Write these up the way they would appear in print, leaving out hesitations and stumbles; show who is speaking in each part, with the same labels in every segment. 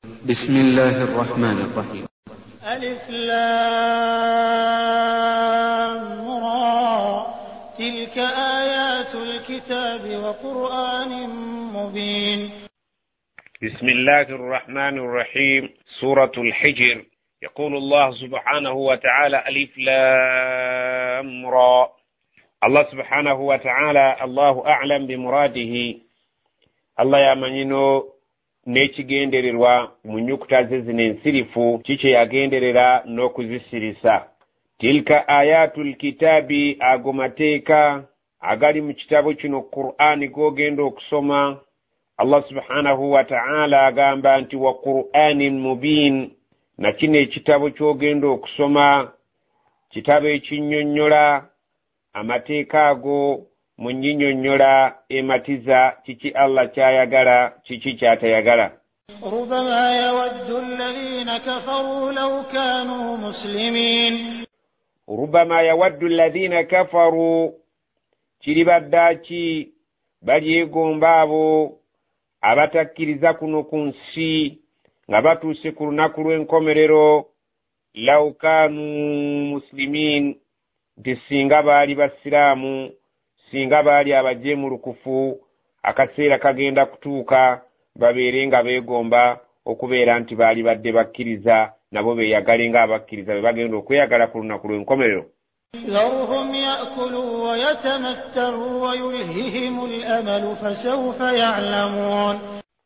Speaker 1: بسم الله الرحمن الرحيم.
Speaker 2: ألف لام را تلك آيات الكتاب وقرآن مبين.
Speaker 3: بسم الله الرحمن الرحيم. سورة الحجر. يقول الله سبحانه وتعالى ألف لام را. الله سبحانه وتعالى الله أعلم بمراده. الله يمنينو nekigendererwa mu nyukuta zezino ensirifu kiki yagenderera n'okuzisirisa. Tilka ayatul kitabi, ago mateeka agali mu kitabo kino Qur'ani gogenda okusoma. Allah subhanahu wa ta'ala agamba nti wa Qur'anin mubin, na kino ekitabo kyogenda okusoma kitabo ekinnyonnyola amateeka ago mu nnyinnyonnyola ematiza kiki Allah kyayagala kiki kyatayagala.
Speaker 2: ربما يود الذين كفروا لو كانوا مسلمين.
Speaker 3: ربما يود الذين كفروا kiribaddaaki balyegomba abo abatakkiriza kuno ku nsi nga batuuse ku lunaku lw'enkomerero law kanu muslimin, nti singa baali basiraamu, singa baali abajemulukufu, akaseera kagenda kutuuka babeere nga beegomba okubeera nti baali badde bakkiriza, nabo beeyagale nga abakkiriza be bagenda okweyagala ku lunaku lw'enkomerero.
Speaker 2: ذرهم يأكلوا ويتمتعوا ويلههم الأمل فسوف يعلمون.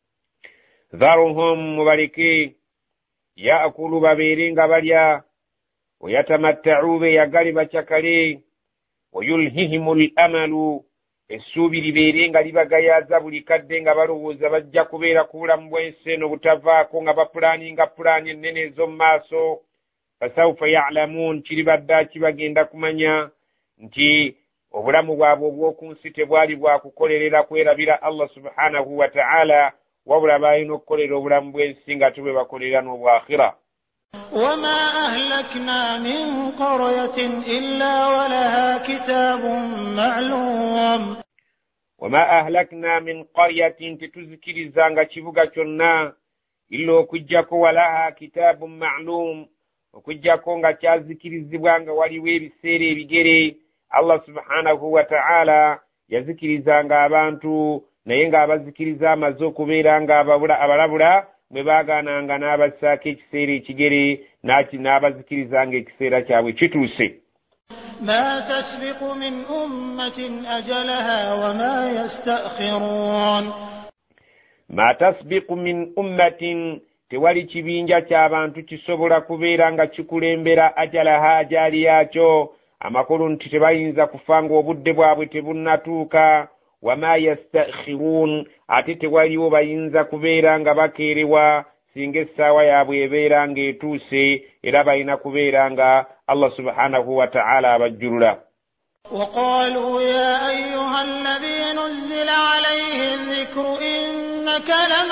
Speaker 3: ذرهم مباركي يأكلوا بابيرين غباليا ويتمتعوا بيغالي بچكالي ويلههم الأمل essuubi libeere nga libagayaza buli kadde nga balowooza bajja kubeera ku bulamu bw'ensi eno butavaako nga bapulaaninga pulaani ennene ez'omu maaso. fasawfa ya'lamuun, kiribaddaaki bagenda kumanya nti obulamu bwabwe obw'oku nsi tebwali bwa kukolerera kwerabira Allah subhanahu wa ta'ala, wabula balina okukolera obulamu bw'ensi nga tube bakolera n'obwakhira.
Speaker 2: وما أهلكنا من قرية إلا ولها كتاب معلوم.
Speaker 3: وما أهلكنا من قرية, تتذكرزanga kibuga kyonna illa okujjako walaha kitabu ma'lum, okujjako nga kyazikirizibwa nga waliwo ebiseera ebigere. Allah subhanahu wa ta'ala yazikirizanga abantu, naye nga abazikiriza amaze okubeera nga abalabula bwe baagaananga n'abassaako ekiseera ekigere n'abazikirizanga ekiseera kyabwe kituuse.
Speaker 2: ما تسبق من أمة أجلها وما يستأخرون.
Speaker 3: ما تسبق من أمة, tewali kibinja ky'abantu kisobola kubeera nga kikulembera ajalaha ajaali yaakyo, amakulu nti tebayinza kufa nga obudde bwabwe tebunnatuuka. wama yastakhirun, ate tewaliwo bayinza kubeera nga bakeerewa singa essaawa yaabwe ebeera ng'etuuse, era balina kubeera nga Allah subhanahu wa ta'ala abajjulula.
Speaker 2: وقالوا يا أيها الذي نزل عليه الذكر إنك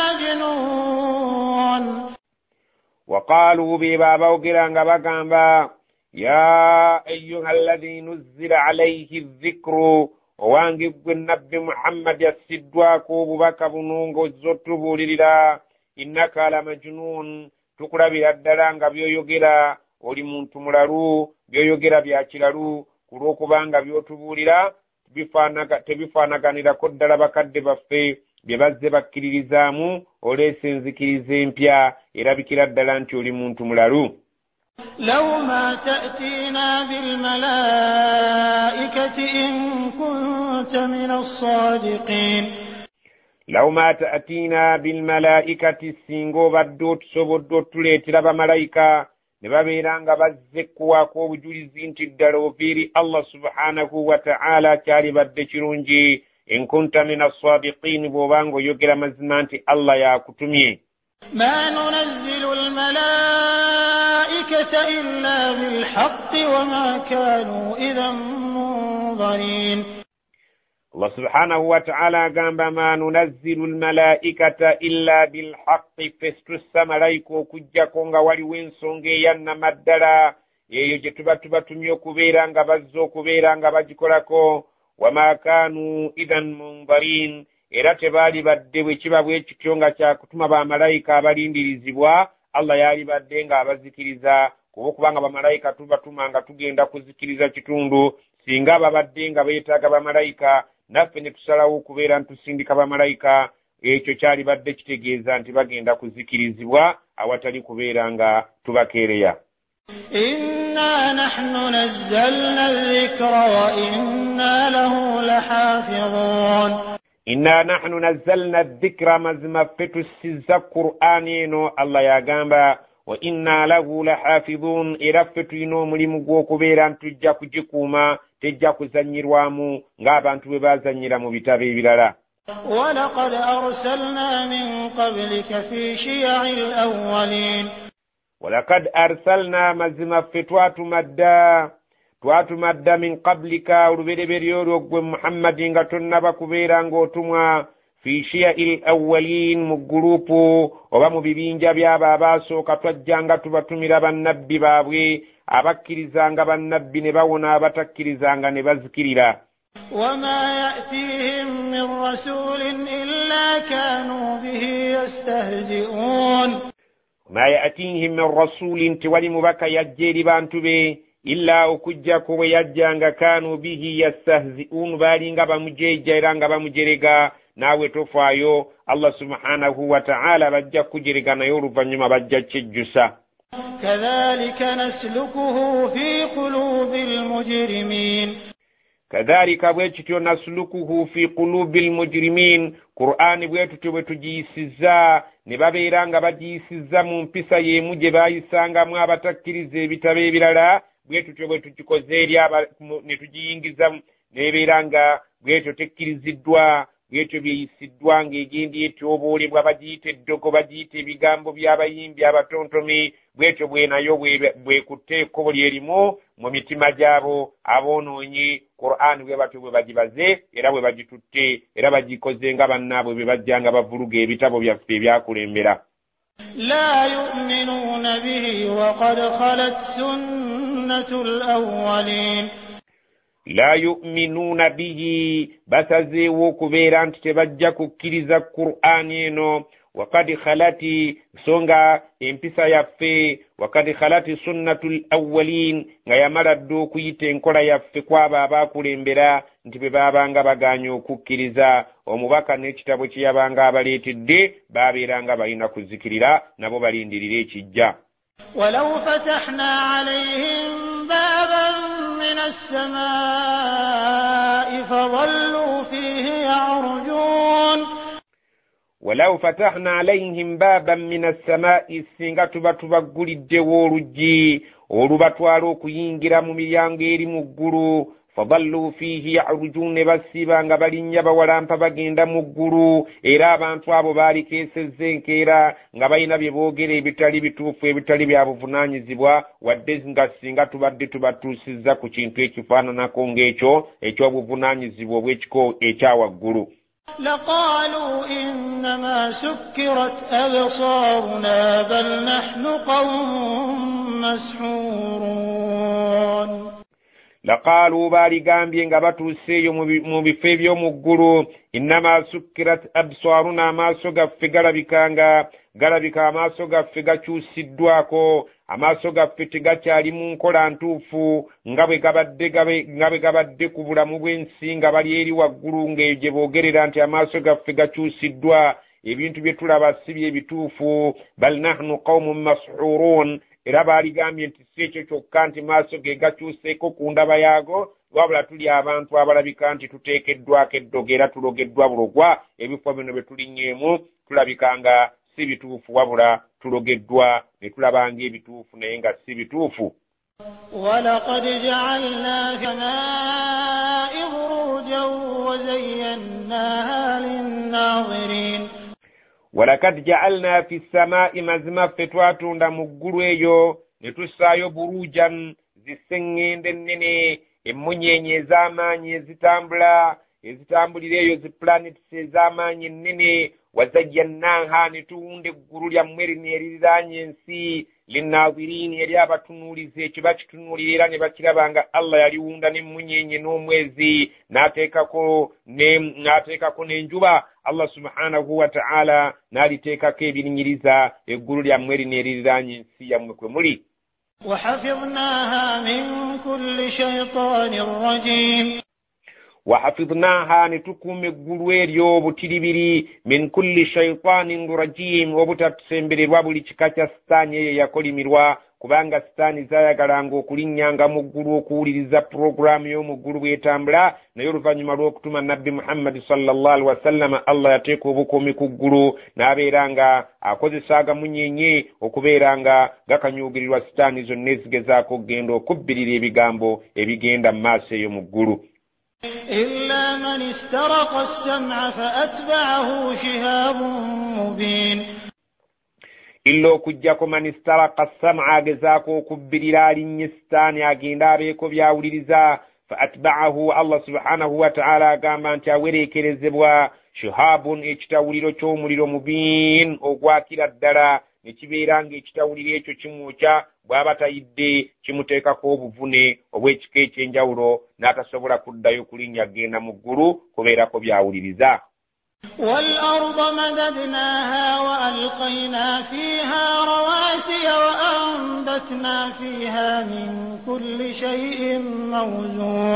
Speaker 2: لمجنون.
Speaker 3: وقالوا ببابا وقرانغا بقامبا يا أيها الذي نزل عليه الذكر, owange gwe nabbi Muhammad yassiddwako obubaka bunungo zotubulirira, innaka la majnun, tukulabira ddala nga byoyogera oli muntu mulalu, byoyogera bya kiralu, kulwokubanga byotubulira tebifaanaganirako ddala bakadde baffe bye bazze bakkiririzaamu, oleese enzikiriza empya, erabikira ddala nti oli muntu mulalu.
Speaker 2: لو ما تأتينا بالملائكة إن كنت من الصادقين.
Speaker 3: لو ما تأتينا بالملائكة, singo baddo tusobodde otuleetera bamalayika ne babeera nga bazze kuwaako obujulizi nti ddala oviiri Allah subhanahu wa ta'ala kyali badde kirungi. in kunta min as-sadiqin, bw'obanga oyogera mazima nti Allah yakutumye.
Speaker 2: ما ننزل الملائكة إلا بالحق وما كانوا إذا منظرين.
Speaker 3: الله سبحانه وتعالى قام ما ننزل الملائكة إلا بالحق, فستس ملايكو كجاكونغا ولوين سونغي ينما الدلا يجتبا تميو كبيرانغا بزو كبيرانغا بجكولكو وما كانوا إذا منظرين, era tebaali badde bwe kiba bwe kityo nga kyakutuma bamalayika abalindirizibwa Allah yali badde nga abazikiriza kubanga bamalayika tubatuma nga tugenda kuzikiriza kitundu singa babadde nga beetaaga bamalayika naffe ne tusalawo okubeera ntusindika bamalayika ekyo kyali badde kitegeeza nti bagenda kuzikirizibwa awatali kubeera nga tubakeereya.
Speaker 2: Inna nahnu nazzalna adh-dhikra wa inna lahu lahafidhun.
Speaker 3: Inna nahnu nazzalna adh-dhikra mazima fetusizza Qur'ani eno Allah yagamba wa inna lahu lahafidhun era fetulina omulimu gw'okubeera ntujja kugikuuma tejja kuzanyirwamu ng'abantu bwe bazanyira mu bitabo ebirala.
Speaker 2: وَلَقَدْ أَرْسَلْنَا مِنْ قَبْلِكَ فِي شِيَعِ الْأَوَّلِينَ
Speaker 3: وَلَقَدْ أَرْسَلْنَا مَزِمَ twatumadda min qablika olubereberye olwo gwe Muhammadi nga tonnaba kubeera ng'otumwa fi shiya'il awwalin mu gurupu oba mu bibinja by'abo abaasooka twajjanga tubatumira bannabbi baabwe abakkirizanga bannabbi ne bawona abatakkirizanga ne bazikirira.
Speaker 2: وَمَا يَأْتِيهِم مِّن رَّسُولٍ إِلَّا كَانُوا بِهِ يَسْتَهْزِئُونَ
Speaker 3: وَمَا يَأْتِيهِم مِّن رَّسُولٍ tewali mubaka yajja eri bantu be illa okujjako bwe yajjanga kaanu bihi yastahzi'un baalinga bamujeejja era nga bamujerega naawe tofaayo Allah subhanahu wa ta'ala bajja kujerega naye oluvannyuma bajja kyejjusa.
Speaker 2: كَذَلِكَ نَسْلُكُهُ فِي قُلُوبِ الْمُجْرِمِينَ
Speaker 3: kadhalika bwe tutyo naslukuhu fi qulubil mujrimin Qur'ani bwe tutyo bwe tugiyisizza ne babeera nga bagiyisizza mu mpisa y'emu gye baayisangamu abatakkiriza ebitabo ebirala bwe tutyo bwe tugikoze eri ne tugiyingiza nebeera nga bwetyo tekkiriziddwa bwetyo byeyisiddwa ng'egendi etyoboolebwa bagiyita eddogo bagiyita ebigambo by'abayimbi abatontomi bwetyo bwe nayo bwekutte ekkobo lyerimu mu mitima gyabo aboonoonyi Qur'ani bwe batyo bwe bagibaze era bwe bagitutte era bagikoze nga bannaabwe bwe bajja nga bavuluga ebitabo byaffe ebyakulembera.
Speaker 2: لا يؤمنون به وقد خلت سنة الأولين
Speaker 3: la yu'minuna bihi basazeewo okubeera nti tebajja kukkiriza Qur'ani eno wakad khalati songa empisa yaffe wakad khalati sunnatul awwalin nga yamala dda okuyita enkola yaffe kwabo abaakulembera nti bwe baabanga baganya okukkiriza omubaka n'ekitabo kye yabanga abaleetedde baabeeranga balina kuzikirira nabo balindirira ekijja.
Speaker 2: ولو فتحنا عليهم بابا من السماء فظلوا فيه يعرجون
Speaker 3: ولو فتحنا عليهم بابا من السماء singa tuba tubagguliddewo oluggi olubatwala okuyingira mu miryango eri mu ggulu fadallu fihi ya'rujun ne basiba nga balinnya bawalampa bagenda mu ggulu era abantu abo baalikeesezza enkeera nga balina bye boogera ebitali bituufu ebitali bya buvunaanyizibwa wadde nga singa tubadde tubatuusizza ku kintu ekifaananako ng'ekyo eky'obuvunaanyizibwa obw'ekiko ekyawaggulu.
Speaker 2: لقالوا إنما سكرت أبصارنا بل نحن قوم مسحورون
Speaker 3: laqaalu baaligambye nga batuuseeyo mu bifo eby'omu ggulu innama sukkirat absaruna amaaso gaffe galabika amaaso gaffe gakyusiddwako amaaso gaffe tegakyali mu nkola ntuufu nga bwe gabadde ku bulamu bw'ensi nga bali eri waggulu ng'eyo gye boogerera nti amaaso gaffe gakyusiddwa ebintu bye tulaba si by'ebituufu bal nahnu qaumun mashurun era baaligambye nti si ekyo kyokka nti maaso ge gakyuseeko ku ndaba yaago wabula tuli abantu abalabika nti tuteekeddwako eddogo era tulogeddwa bulogwa ebifo bino bye tulinnyeemu tulabika nga si bituufu wabula tulogeddwa ne tulaba ng'ebituufu naye nga si bituufu.
Speaker 2: ولقد جعلنا في السماء بروجا وزيناها للناظرين
Speaker 3: walakad ja'alna fi samaa'i mazima ffe twatunda mu ggulu eyo ne tussaayo burujan ziseŋŋende ennene emmunyeenye ez'amaanyi ezitambulira eyo zi planets ez'amaanyi ennene wazayyannaha netuwunda eggulu lyammwe lineeriranye ensi linnazirini eri abatunuulizi ekiba kitunuulira era ne bakiraba nga Allah yaliwunda n'emmunyenye n'omwezi n'ateekako n'enjuba. Allah subhanahu wa ta'ala n'aliteekako ebirinyiriza eggulu lyammwe lineeriranye ensi yammwe kwe muli.
Speaker 2: وحفظناها من كل شيطان رجيم
Speaker 3: وحفظناها نتكم eggulu eryo obutiribiri min kulli shaytanin rajim obutasembererwa buli kika kya sitaani eyo yakolimirwa kubanga sitaani zaayagalanga okulinnyanga mu ggulu okuwuliriza puroguraamu y'omu ggulu bw'etambula naye oluvannyuma lw'okutuma nabbi Muhammad sallallahu alaihi wasallam Allah yateeka obukuumi ku ggulu n'abeera nga akozesa agamunyenye okubeera nga gakanyuugirirwa sitaani zonna ezigezaako okugenda okubbirira ebigambo ebigenda mu maaso eyo mu ggulu.
Speaker 2: إلا من استرق السمع فأتبعه شهاب مبين
Speaker 3: illa okujjako man istaraka sam'a agezaako okubbirira alinnye sitaani agenda abeeko byawuliriza fa atba'ahu Allah subhanahu wa ta'ala agamba nti awereekerezebwa shihabun ekitawuliro ky'omuliro mubiin ogwakira ddala nekibeera ng'ekitawuliro ekyo kimwokya bw'aba tayidde kimuteekako obuvune obw'ekika ekyenjawulo n'atasobola kuddayo kulinnya agenda mu ggulu kubeerako byawuliriza.
Speaker 2: والأرض مددناها وألقينا فيها رواسي وأنبتنا فيها من كل شيء موزون.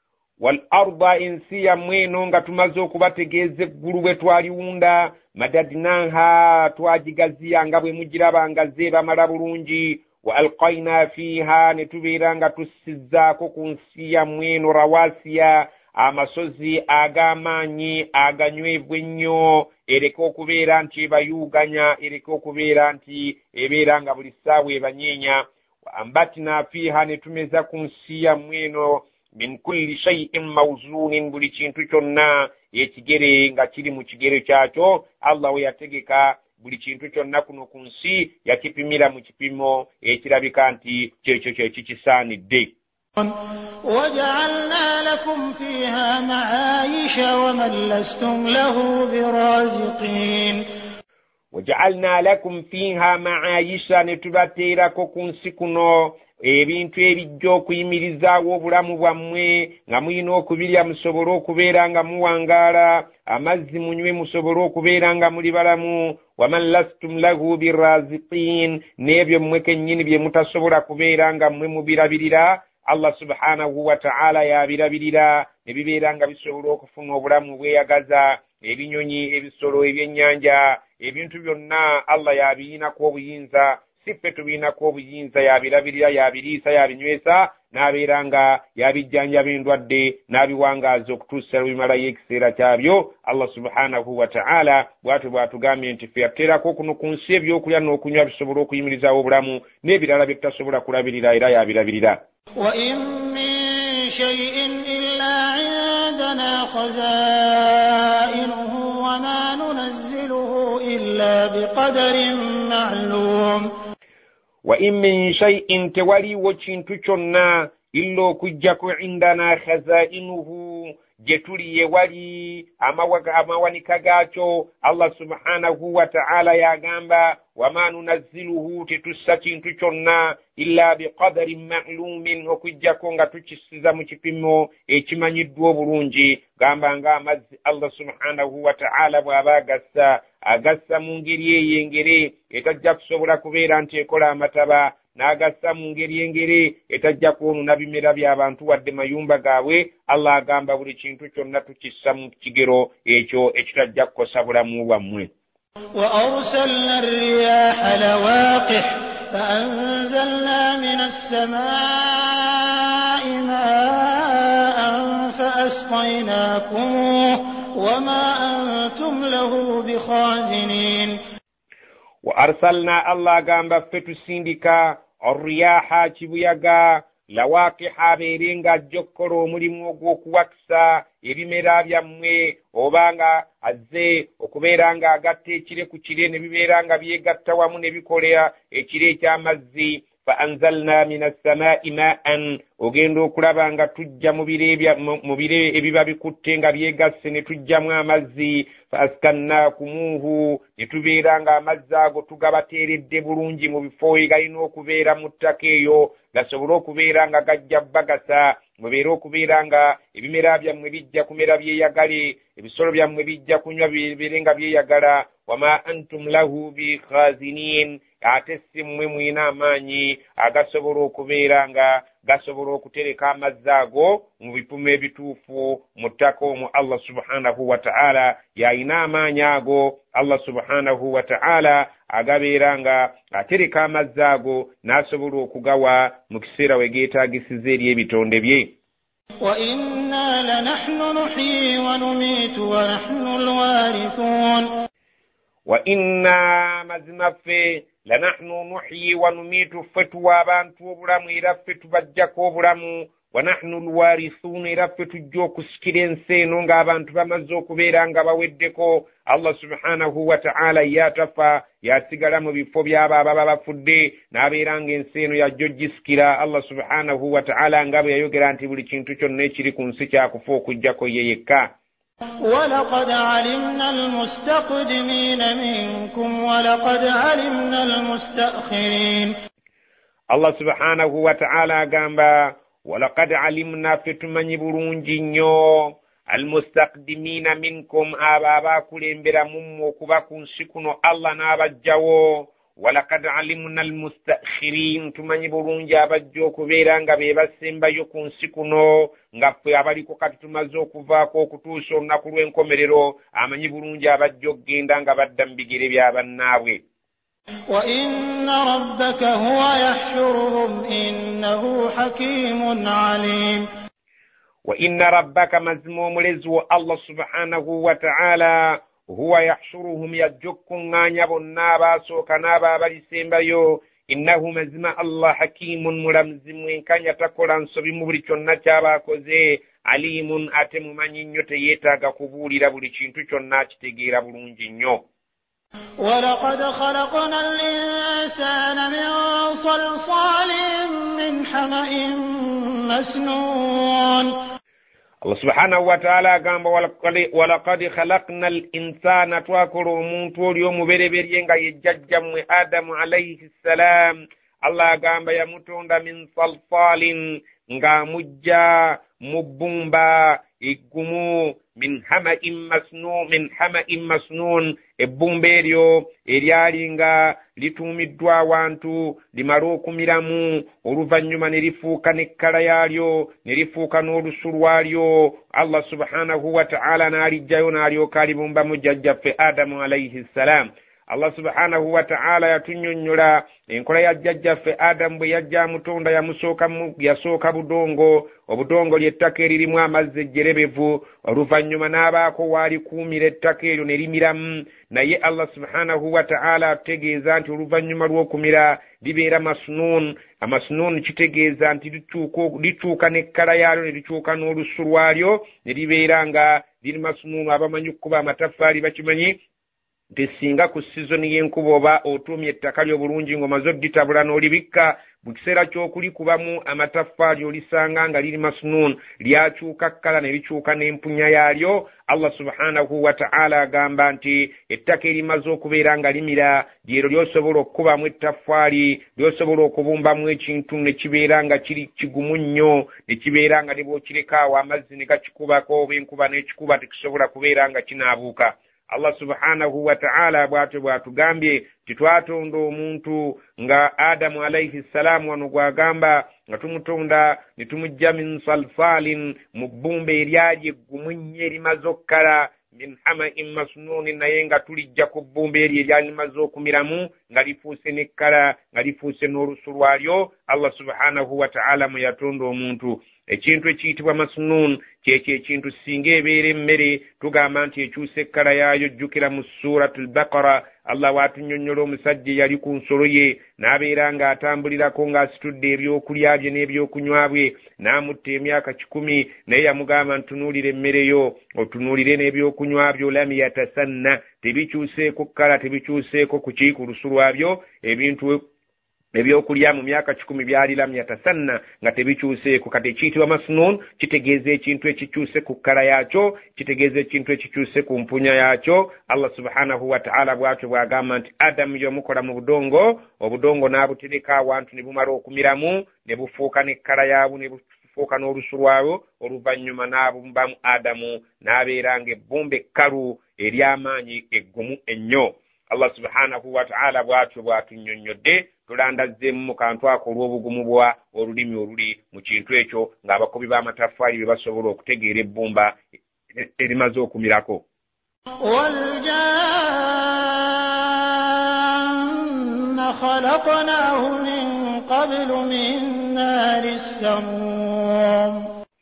Speaker 3: والأرض إنسيا mweno nga tumaze okubategeeza eggulu bwe twaliwunda madadnaha twagigaziya nga bwe mugiraba nga zeebamala bulungi wa alqaina fiha ne tubeera nga tussizzaako ku nsi yammwe eno rawasiya amasozi ag'amaanyi aganywevu ennyo ereke okubeera nti ebayuuganya ereke okubeera nti ebeera nga buli ssaawa ebanyeenya wa ambatina fiha ne tumeza ku nsi yammwe eno min kulli shay'in mawzunin buli kintu kyonna ekigere nga kiri mu kigero kyakyo Allah we yategeka buli kintu kyonna kuno ku nsi yakipimira mu kipimo ekirabika nti kyekyo kyekikisaanidde.
Speaker 2: وجعلنا لكم فيها معايش ومن لستم له برازقين.
Speaker 3: وجعلنا لكم فيها معايش netubateerako ku nsi kuno ebintu ebijja okuyimirizaawo obulamu bwammwe nga mulina okubirya musobole okubeera nga muwangaala amazzi munywe musobole okubeera nga muli balamu waman lastum lahu biraziqin n'ebyo mmwe kennyini bye mutasobola kubeera nga mmwe mubirabirira Allah subhanahu wa ta'ala yabirabirira ne bibeera nga bisobola okufuna obulamu bweyagaza ebinyonyi ebisolo ebyennyanja ebintu byonna Allah yabiyinako obuyinza si ffe tubiinako obuyinza yabirabirira yabiriisa yabinywesa n'abeera nga yabijjanjaba endwadde n'abiwangaaza okutuusa lwebimalayo ekiseera kyabyo. Allah subhanahu wa ta'ala bw'atyo bw'atugambye nti ffe yateerako kuno ku nsi ebyokulya n'okunywa bisobola okuyimirizaawo obulamu n'ebirala bye tutasobola kulabirira era yabirabirira.
Speaker 2: وإن من شيء إلا عندنا خزائنه وما ننزله إلا بقدر معلوم. وإن
Speaker 3: من شيء tewaliwo kintu kyonna illa okujjako indana khazainuhu jetuliye wali amawanika gaakyo. Allah subhanahu wa ta'ala yagamba wama nunazziluhu tetussa kintu kyonna illa biqadarin ma'lumin okujjako nga tukisiza mu kipimo ekimanyiddwa obulungi. Gamba nga amazzi Allah subhanahu wa ta'ala bw'aba agassa mu ngeri eyengere etajja kusobola kubeera nti ekola amataba n'agassa mu ngeri engere etajja kwonona bimera by'abantu wadde mayumba gaabwe. Allah agamba buli kintu kyonna tukissa mu kigero ekyo ekitajja kukosa bulamu bwammwe.
Speaker 2: وأرسلنا الرياح لواقح فأنزلنا من السماء ماء فأسقيناكموه وما أنتم له بخازنين.
Speaker 3: وأرسلنا الله gamba ffe tusindika الرياح kibuyaga lawaqiha beerenga jjokkolo omulimu ogw'okuwakisa ebimera byammwe obanga azze okubeera nga agatta ekire ku kire ne bibeera nga byegatta wamu ne bikolera ekire eky'amazzi fa anzalna minas samaa'i ma'an ogenda okulaba nga tujja mu bire ebiba bikutte nga byegasse ne tujjamu amazzi fa askannakumuhu ne tubeera nga amazzi ago tugabateeredde bulungi mu bifo egalina okubeera mu ttaka eyo gasobole okubeera nga gajja bagasa mubeera okubeera nga ebimera byammwe bijja kumera byeyagale ebisolo byammwe bijja kunywa bibeere nga byeyagala wama antum lahu bikhazinin ate si mmwe mwina amaanyi agasobola okubeera nga gasobola okutereka amazzi ago mu bipimo ebituufu mu ttaka omwo Allah subhanahu wa ta'ala yayina amaanyi ago Allah subhanahu wa ta'ala agabeera nga atereka amazzi ago n'asobola okugawa mu kiseera we geetaagisiza eri ebitonde bye.
Speaker 2: wa inna lanahnu nuhyi wa numiitu wa nahnu alwarithun
Speaker 3: wa inna mazima ffe lanahnu nuhyi wa numiitu ffe tuwa abantu obulamu era ffe tubajjako obulamu wa nahnu alwarithun era ffe tujja okusikira ensi eno ng'abantu bamaze okubeera nga baweddeko Allah subhanahu wa ta'ala yatafa yasigala mu bifo by'abo ababa bafudde n'abeera ng'ensi eno yajja ogisikira Allah subhanahu wa ta'ala nga bwe yayogera nti buli kintu kyonna ekiri ku nsi kyakufa okujjako ye yekka.
Speaker 2: ولقد علمنا المستقدمين منكم ولقد علمنا المستأخرين.
Speaker 3: Allah subhanahu wa ta'ala agamba ولقد علمنا فتمني bulungi nnyo almustaqdimina minkum aba kulembera mummo kuba ku nsi kuno Allah n'abajjawo walaqad alimna almustakhirin tumanyi bulungi abajja okubeera nga be basembayo ku nsi kuno nga ffe abaliko kati tumaze okuvaako okutuusa olunaku lw'enkomerero amanyi bulungi abajja okugenda nga badda mu bigere bya bannaabwe.
Speaker 2: وَإِنَّ رَبَّكَ هُوَ يَحْشُرُهُمْ إِنَّهُ حَكِيمٌ عَلِيمٌ.
Speaker 3: وَإِنَّ رَبَّكَ مَزْمُومُ لَزْوَ الله سبحانه وتعالى هو يحشرهم يجكم غانيا بنا باسو كنابا بلسيمبايو إنه مزما الله حكيم ملمزم وإن كان يتقران سبي مبريشون نتابا كوزي عليم أتم من ينيوت يتاغا قبولي لبريشين تشون ناتي تغير برونجينيو.
Speaker 2: ولقد خلقنا الإنسان من صلصال من حمأ مسنون.
Speaker 3: الله سبحانه وتعالى قام ولقد خلقنا الإنسان تواكر منتو اليوم بريبرينغا يججم آدم عليه السلام الله قام يمتون من صلصال nga mujja mubumba igumu min hama'in masnun ebbumba eryo eryali nga lituumiddwa awantu limala okumiramu oluvannyuma ne lifuuka n'ekkala yaalyo ne lifuuka n'olusu lwalyo Allah subhanahu wa ta'ala n'alijjayo n'alyoka alibumbamu jjajjaffe Adamu alayhi ssalam. Allah subhanahu wa ta'ala yatunnyonnyola enkola ya jjajjaffe Adamu bwe yajja amutonda yasooka budongo obudongo ly'ettaka eririmu amazzi ejjerebevu oluvannyuma n'abaako waalikuumira ettaka eryo ne limiramu naye Allah subhanahu wa ta'ala ategeeza nti oluvannyuma lw'okumira libeera amasnun kitegeeza nti likyuka n'ekkala yaalyo ne likyuka n'olusu lwalyo ne libeera nga liri masnun. Abamanyi okukuba amataffaali bakimanyi tesinga ku sizoni y'enkuba oba otuumye ettaka lyo bulungi ng'omaze odditabula n'olibikka mu kiseera ky'okulikubamu amataffaali olisanga nga liri masnun lyakyuka kkala ne likyuka n'empunya yaalyo. Allah subhanahu wa ta'ala agamba nti ettaka erimaze okubeera nga limira lyero lyosobola okukubamu ettaffaali lyosobola okubumbamu ekintu ne kibeera nga kiri kigumu nnyo ne kibeera nga ne bw'okirekaawo amazzi ne gakikubako oba enkuba n'ekikuba tekisobola kubeera nga kinaabuuka. Allah subhanahu wa ta'ala bw'atugambye titwatonda omuntu nga Adamu alayhi salam wano gwagamba nga tumutonda ne tumujja min salsalin mu bbumba eryali eggumu nnyo erimaze okkala min hama'in masnun naye nga tulijja ku bbumba eryo eryali limaze okumiramu nga lifuuse n'ekkala nga lifuuse n'olusu lwalyo. Allah subhanahu wa ta'ala mwe yatonda omuntu. Ekintu ekiyitibwa masnun kyekyo ekintu singa ebeera emmere tugamba nti ekyusa ekkala yaayo. Jjukira mu suratul Baqara Allah waatunnyonnyola omusajja yali ku nsolo ye n'abeera ng'atambulirako ng'asitudde ebyokulya bye n'ebyokunywa bye n'amutta emyaka 10 naye yamugamba ntunuulira emmere yo otunuulire n'ebyokunywa byo lam yatasanna tebikyuseeko kkala tebikyuseeko ku lusu lwabyo ebintu ebyokulya mu myaka 10 byalira myatasanna nga tebikyuseeko. kati ekiyitibwa masnun kitegeeza ekintu ekikyuse ku kkala yaakyo, kitegeeza ekintu ekikyuse ku mpunya yaakyo. Allah subhanahu wa ta'ala bw'atyo bw'agamba nti Adamu y'omukola mu budongo, obudongo n'abutereka awantu ne bumala okumiramu ne bufuuka n'ekkala yaabwo ne bufuuka n'olusu lwabwo, oluvannyuma n'abumbamu Adamu n'abeera ng'ebbumba ekkalu ery'amaanyi eggumu ennyo. Allah subhanahu wa ta'ala bw'atyo bw'atunnyonnyodde, tulandazzeemu mu kantu ako olw'obugumu bwa olulimi oluli mu kintu ekyo ng'abakobi b'amataffaali be basobola okutegeera ebbumba erimaze okumirako.
Speaker 2: waljanna khalaqnahu min qablu min naari ssamum.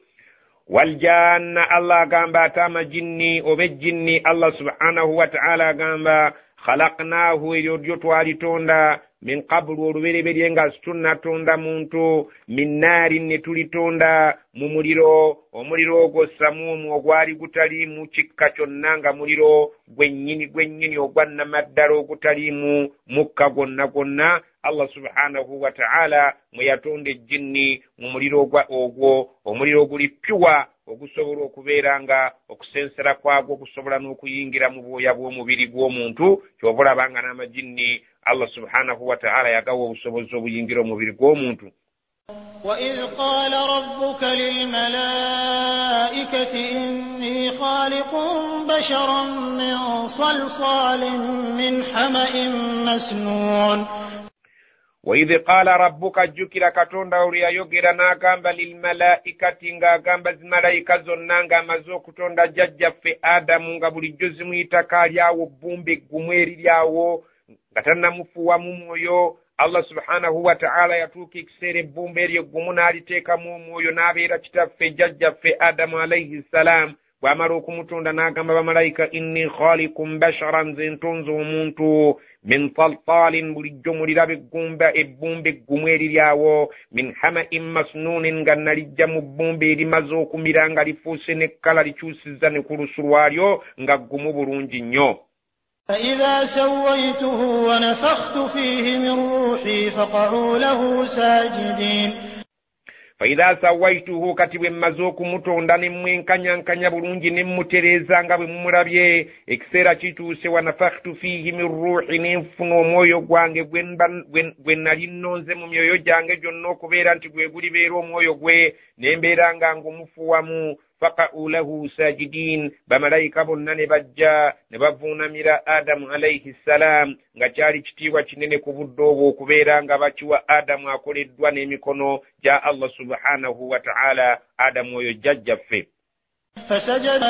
Speaker 3: waljanna Allah agamba ate amajinni oba ejjinni Allah subhanahu wa ta'ala agamba khalaqnahu eryo lyo twalitonda min qablu olubereberye nga tunnatonda muntu min naarin ne tulitonda mu muliro, omuliro ogwo samuumu ogwali gutaliimu kikka kyonna nga muliro gwennyini ogwa namaddala ogutaliimu mukka gwonna gwonna. Allah subhanahu wa ta'ala mwe yatonda ejjinni mu muliro ogwo, omuliro oguli pyuwa ogusobola okubeera nga okusensera kwagwo okusobola n'okuyingira mu bwoya bw'omubiri gw'omuntu. ky'oba olabanga n'amajinni Allah subhanahu wa ta'ala yagawa obusobozi obuyingira omubiri gw'omuntu.
Speaker 2: وَإِذْ قَالَ رَبُّكَ لِلْمَلَائِكَةِ إِنِّي خَالِقٌ بَشَرًا مِّن صَلْصَالٍ مِّنْ حَمَإٍ مَّسْنُونٍ.
Speaker 3: وَإِذْ قَالَ رَبُّكَ جُكِرَ katonda oli yayogera n'agamba lilmalaikati ng'agamba zimalayika zonna ng'amaze okutonda jjajjaffe Adamu nga bulijjo zimuyitaka alyawo bbumba eggumu eriryawo nga tannamufuuwamu mwoyo. Allah subhanahu wa ta'ala yatuuka ekiseera ebbumba eryo eggumu n'aliteekamu omwoyo n'abeera kitaffe jjajjaffe Adamu alayhi salaam. bw'amala okumutonda n'agamba bamalayika inni khaliqun basharan, nze ntonze omuntu min salsalin bulijjo muliraba ebbumba eggumu eriryawo min hama'in masnunin nga nalijja mu bbumba erimaze okumira nga lifuuse n'ekkala likyusizza ne ku lusu lwalyo nga ggumu bulungi nnyo.
Speaker 2: فإذا سويته ونفخت فيه من روحي فقعوا له ساجدين.
Speaker 3: فإذا سويته kati bwe mmaze okumutonda ne mwenkanyankanya bulungi ne mmutereeza nga bwe mumulabye, ekiseera kituuse wa nafakhtu fihi min ruuhi, ne nfuna omwoyo gwange gwe nali nnonze mu myoyo gyange gyonna okubeera nti gwe gulibeera omwoyo gwe, ne mbeera nga ngumufuwamu. faqa'u lahu sajidin, bamalayika bonna ne bajja ne bavuunamira Adamu alayhi salaam nga kyali kitiibwa kinene ku budde obwo okubeera nga bakiwa Adamu akoleddwa n'emikono gya Allah subhanahu wa ta'ala Adamu oyo jjajjaffe.
Speaker 2: فسجد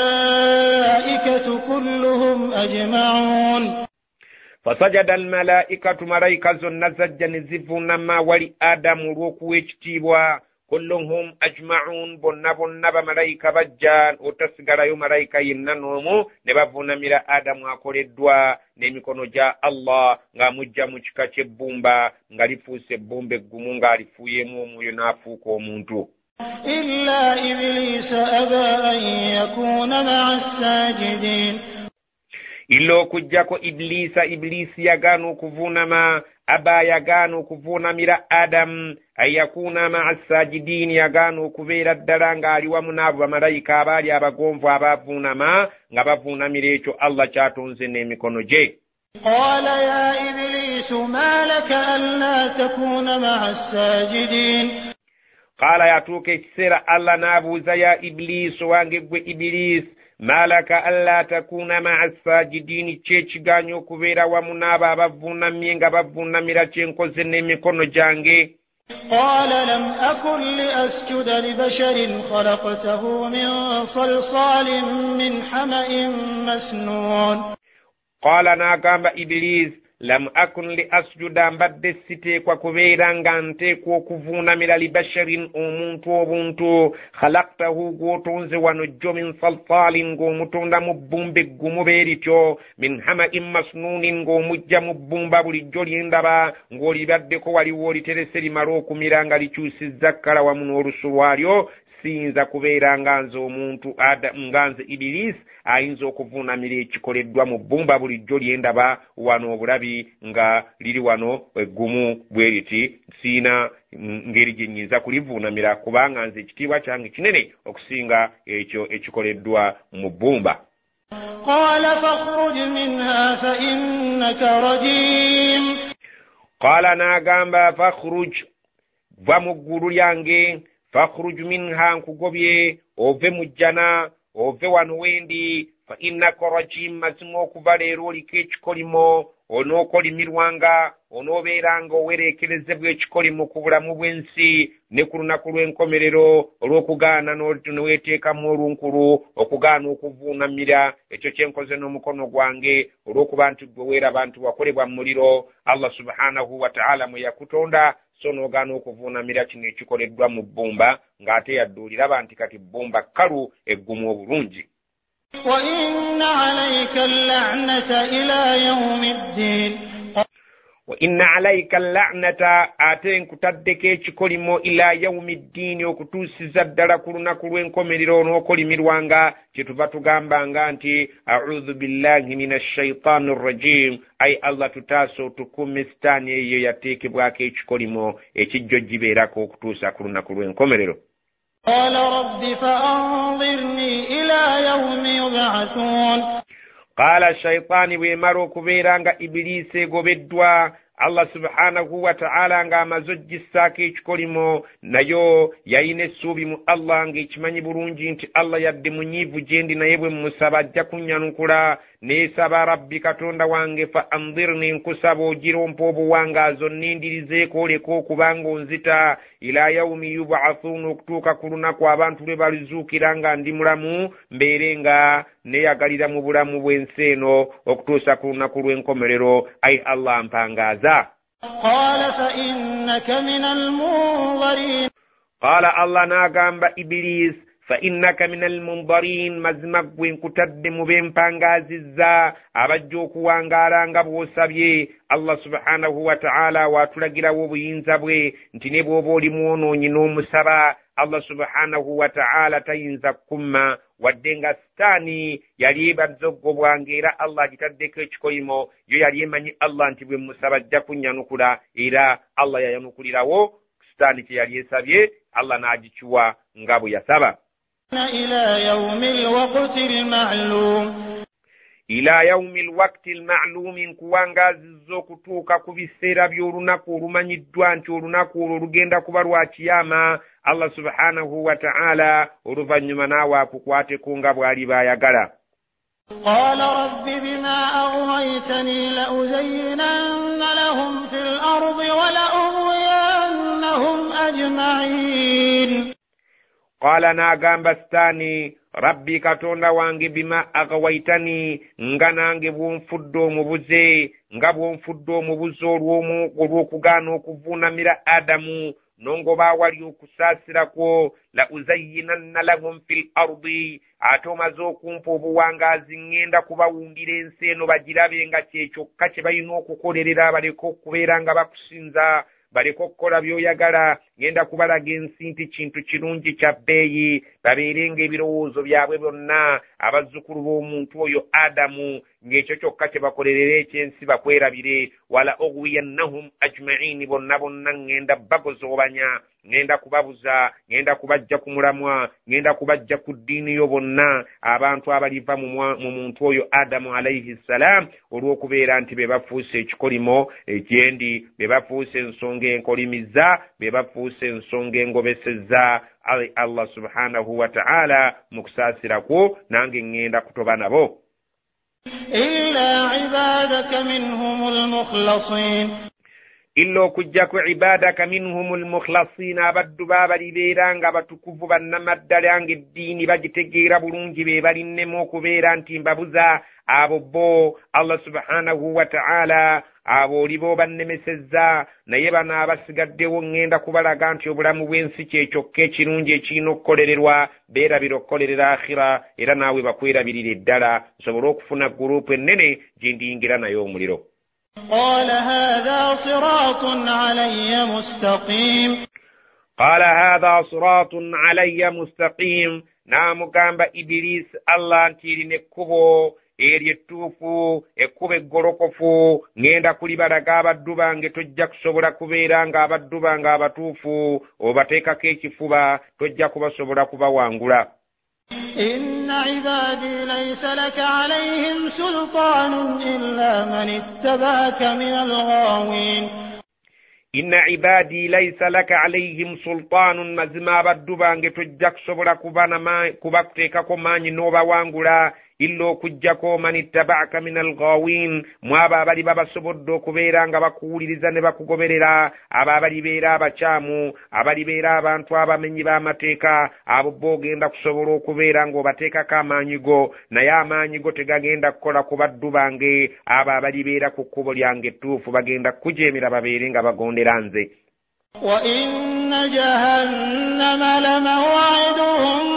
Speaker 2: الملائكة كلهم أجمعون.
Speaker 3: فسجد الملائكة ملائكة zonna zajja ne zivuunama wali Adamu olw'okuwa ekitiibwa. kulluhum ajma'un, bonna bamalayika bajja otasigalayo malayika yenna n'omu, ne bavuunamira Adamu akoleddwa n'emikono gya Allah ng'amujja mu kika ky'ebbumba nga lifuuse ebbumba eggumu ng'alifuuyemu omwoyo n'afuuka omuntu.
Speaker 2: illa iblisa aba an yakuna ma'a as-sajidin.
Speaker 3: illa okujjako Iblisi yagaana okuvuunama, aba yagaana okuvuunamira Adamu, ayakuna ma'a sajidin, yagaana okubeera ddala ng'ali wamu n'abo bamalayika abaali abagonvu abaavuunama nga bavuunamira ekyo Allah kyatonze n'emikono gye.
Speaker 2: qala ya iblisu ma laka alla takuna ma'a as-sajidin.
Speaker 3: qala yatuuka ekiseera Allah n'abuuza ya Iblisu, wange gwe Iblisi, malaka alla takuna ma'a sajidin, kyekigaanya okubeera wamu n'abo abavuunamye nga bavuunamira kyenkoze n'emikono gyange.
Speaker 2: qala lam akun li asjuda li basharin khalaqtahu min salsalin min hama'in masnun. qala
Speaker 3: n'agamba Iblis, lam akun li asjuda, mbadde siteekwa kubeera nga nteekwa okuvuunamira li basharin, omuntu obuntu, khalaqtahu gw'otonze wano jjo min salsalin, ng'omutonda mu bbumba eggumu beerityo, min hama'in masnunin, ng'omujja mu bbumba bulijjo lyendaba ng'olibaddeko waliwo oliterese limala okumira nga likyusizza kkala wamu n'olusu lwalyo, siyinza kubeera nga nze omuntu nga nze Ibilisi ayinza okuvuunamira ekikoleddwa mu bbumba bulijjo lyendaba wano obulabi nga liri wano eggumu bwe riti siina ngeri gye nnyinza kulivuunamira kubanga nze ekitiibwa kyange kinene okusinga ekyo ekikoleddwa mu bbumba.
Speaker 2: Qala fakhruj minha fa innaka rajim.
Speaker 3: Qala n'agamba fakhruj va mu ggulu lyange, fakhruj minha nkugobye ove mu jjana ove wano wendi, fa innaka rajim mazima okuva leero oliko ekikolimo onookolimirwanga onoobeeranga owereekerezebwa ekikolimo ku bulamu bw'ensi ne ku lunaku lw'enkomerero olw'okugaana neweeteekamu olunkulu okugaana okuvuunamira ekyo kyenkoze n'omukono gwange olw'okuba nti gwe weeraba nti wakolebwa mu muliro Allah subhanahu wa ta'ala mwe yakutonda so n'ogaana okuvuunamira kino ekikoleddwa mu bbumba ng'ate yadduuliraba nti kati bbumba kkalu eggumu obulungi.
Speaker 2: وإن عليك اللعنة إلى يوم الدين.
Speaker 3: وإن عليك اللعنة آتين كتدك ekikolimo إلى يوم الدين okutuusiza ddala ku lunaku lw'enkomerero n'okolimirwanga kyetuva tugambanga nti a'udhu billahi minash shaitani rrajim ay Allah tutaasa otukume sitaani eyo yateekebwako ekikolimo ekijjo gibeerako okutuusa ku lunaku lw'enkomerero.
Speaker 2: قال رب فأنظرني إلى يوم يبعثون.
Speaker 3: قال الشيطان بمرو كبيرانغا إبليس gobeddwa Allah subhanahu wa ta'ala nga amazojjissaako ekikolimo nayo yayina essuubi mu Allah ng'ekimanyi bulungi nti Allah yadde munyiivu gye ndi naye bwe mmusaba ajja kunnyanukula neesaba rabbi katonda wange fa anzirni nkusaba ogirompa obuwangaazo nindirizeeko oleko okubanga onzita ila yaumi yub'athuun okutuuka ku lunaku abantu lwe balizuukira nga ndi mulamu mbeere nga neyagalira mu bulamu bw'ensi eno okutuusa ku lunaku lw'enkomerero ayi Allah mpangaaza.
Speaker 2: قال فإنك من المنظرين.
Speaker 3: قال الله ناغamba إبليس فإنك من المنظرين mazima gwe nkutadde mu bempangazizza abajja okuwangaala nga bw'osabye. Allah subhanahu wa ta'ala watulagirawo obuyinza bwe nti ne bw'oba oli mwonoonyi n'omusaba Allah subhanahu wa ta'ala tayinza kumma wadde nga sitaani yali ebadde oggobwanga era Allah agitaddeko ekikolimo yo yali emanyi Allah nti bwe musaba ajja kunnyanukula era Allah yayanukulirawo sitaani kye yali esabye Allah n'agikiwa nga bwe yasaba.
Speaker 2: إلى يوم الوقت المعلوم.
Speaker 3: إلى يوم الوقت المعلوم nkuwangazizza okutuuka ku biseera by'olunaku olumanyiddwa nti olunaku olwo lugenda kuba lwa kiyama. Allah subhanahu wa ta'ala oluvannyuma naawe akukwateko nga bw'ali baayagala.
Speaker 2: قال رب بما أغويتني لأزينن لهم في الأرض ولأغوينهم أجمعين.
Speaker 3: قال ناغamba sitaani rabbi katonda wange bima agawaitani nga nange bw'onfudde omubuze nga bw'onfudde omubuze olw'okugaana okuvuunamira Adamu nongoba wali okusaasirako la uzayyinanna lahum fil ardi ate omaze okumpa obuwangaazi ngenda kubawundira ensi eno bagirabe nga kyekyokka kye balina okukolerera baleka okubeera nga bakusinza baleka okukola by'oyagala ngenda kubalaga ensi nti kintu kirungi kya bbeeyi babeerenga ebirowoozo byabwe byonna abazzukulu b'omuntu oyo Adamu ng'ekyo kyokka kye bakolerera ekyensi bakwerabire wala oghwiyannahum ajma'in bonna bonna ngenda bagozoobanya ngenda kubabuza ngenda kubajja ku mulamwa ngenda kubajja ku ddiini yo bonna abantu abaliva mu muntu oyo Adamu alayhi salam olw'okubeera nti be bafuuse ekikolimo ekyendi be bafuuse ensonga enkolimiza be bafuuse ensonga engobesezza Allah subhanahu wa ta'ala mu kusaasirako nange ngenda kutoba nabo.
Speaker 2: إلا عبادك منهم المخلصين.
Speaker 3: illa okujjako ibadaka minhumul mukhlasin abaddu baabalibeera nga batukuvu bannamaddala ng'eddiini bagitegeera bulungi be balinnemu okubeera nti mbabuza abo bo Allah subhanahu wa ta'ala abo olibo bannemesezza naye bano abasigaddewo ngenda kubalaga nti obulamu bw'ensi kyekyokka ekirungi ekirina okukolererwa beerabira okukolerera akhira era naawe bakwerabirira eddala nsobole okufuna gurupu ennene gye ndiyingira naye omuliro.
Speaker 2: قال هذا صراط علي مستقيم.
Speaker 3: قال هذا صراط علي مستقيم namugamba Iblis Allah ntirine ekkubo eryettuufu ekkubo eggolokofu ngenda kulibalaga abaddu bange tojja kusobola kubeera nga abaddu bange abatuufu obateekako ekifuba tojja kubasobola kubawangula.
Speaker 2: inna ibadi laysa laka alayhim sultanun illa man ittaba'aka min al-ghawin.
Speaker 3: inna ibadi laysa laka alayhim sultanun mazima abaddu bange tojja kusobola kubateekako maanyi n'obawangula illa okujjako man ittaba'aka min al-ghawin mwaba abali babasobodde okubeera nga bakuwuliriza ne bakugoberera abo abalibeera abakyamu abalibeera abantu abamenyi b'amateeka abo boogenda kusobola okubeera ng'obateekako amaanyi go naye amaanyi go tegagenda kukola ku baddu bange abo abalibeera ku kkubo lyange ettuufu bagenda kujeemera babeere nga bagondera nze.
Speaker 2: wa inna jahannama lamaw'iduhum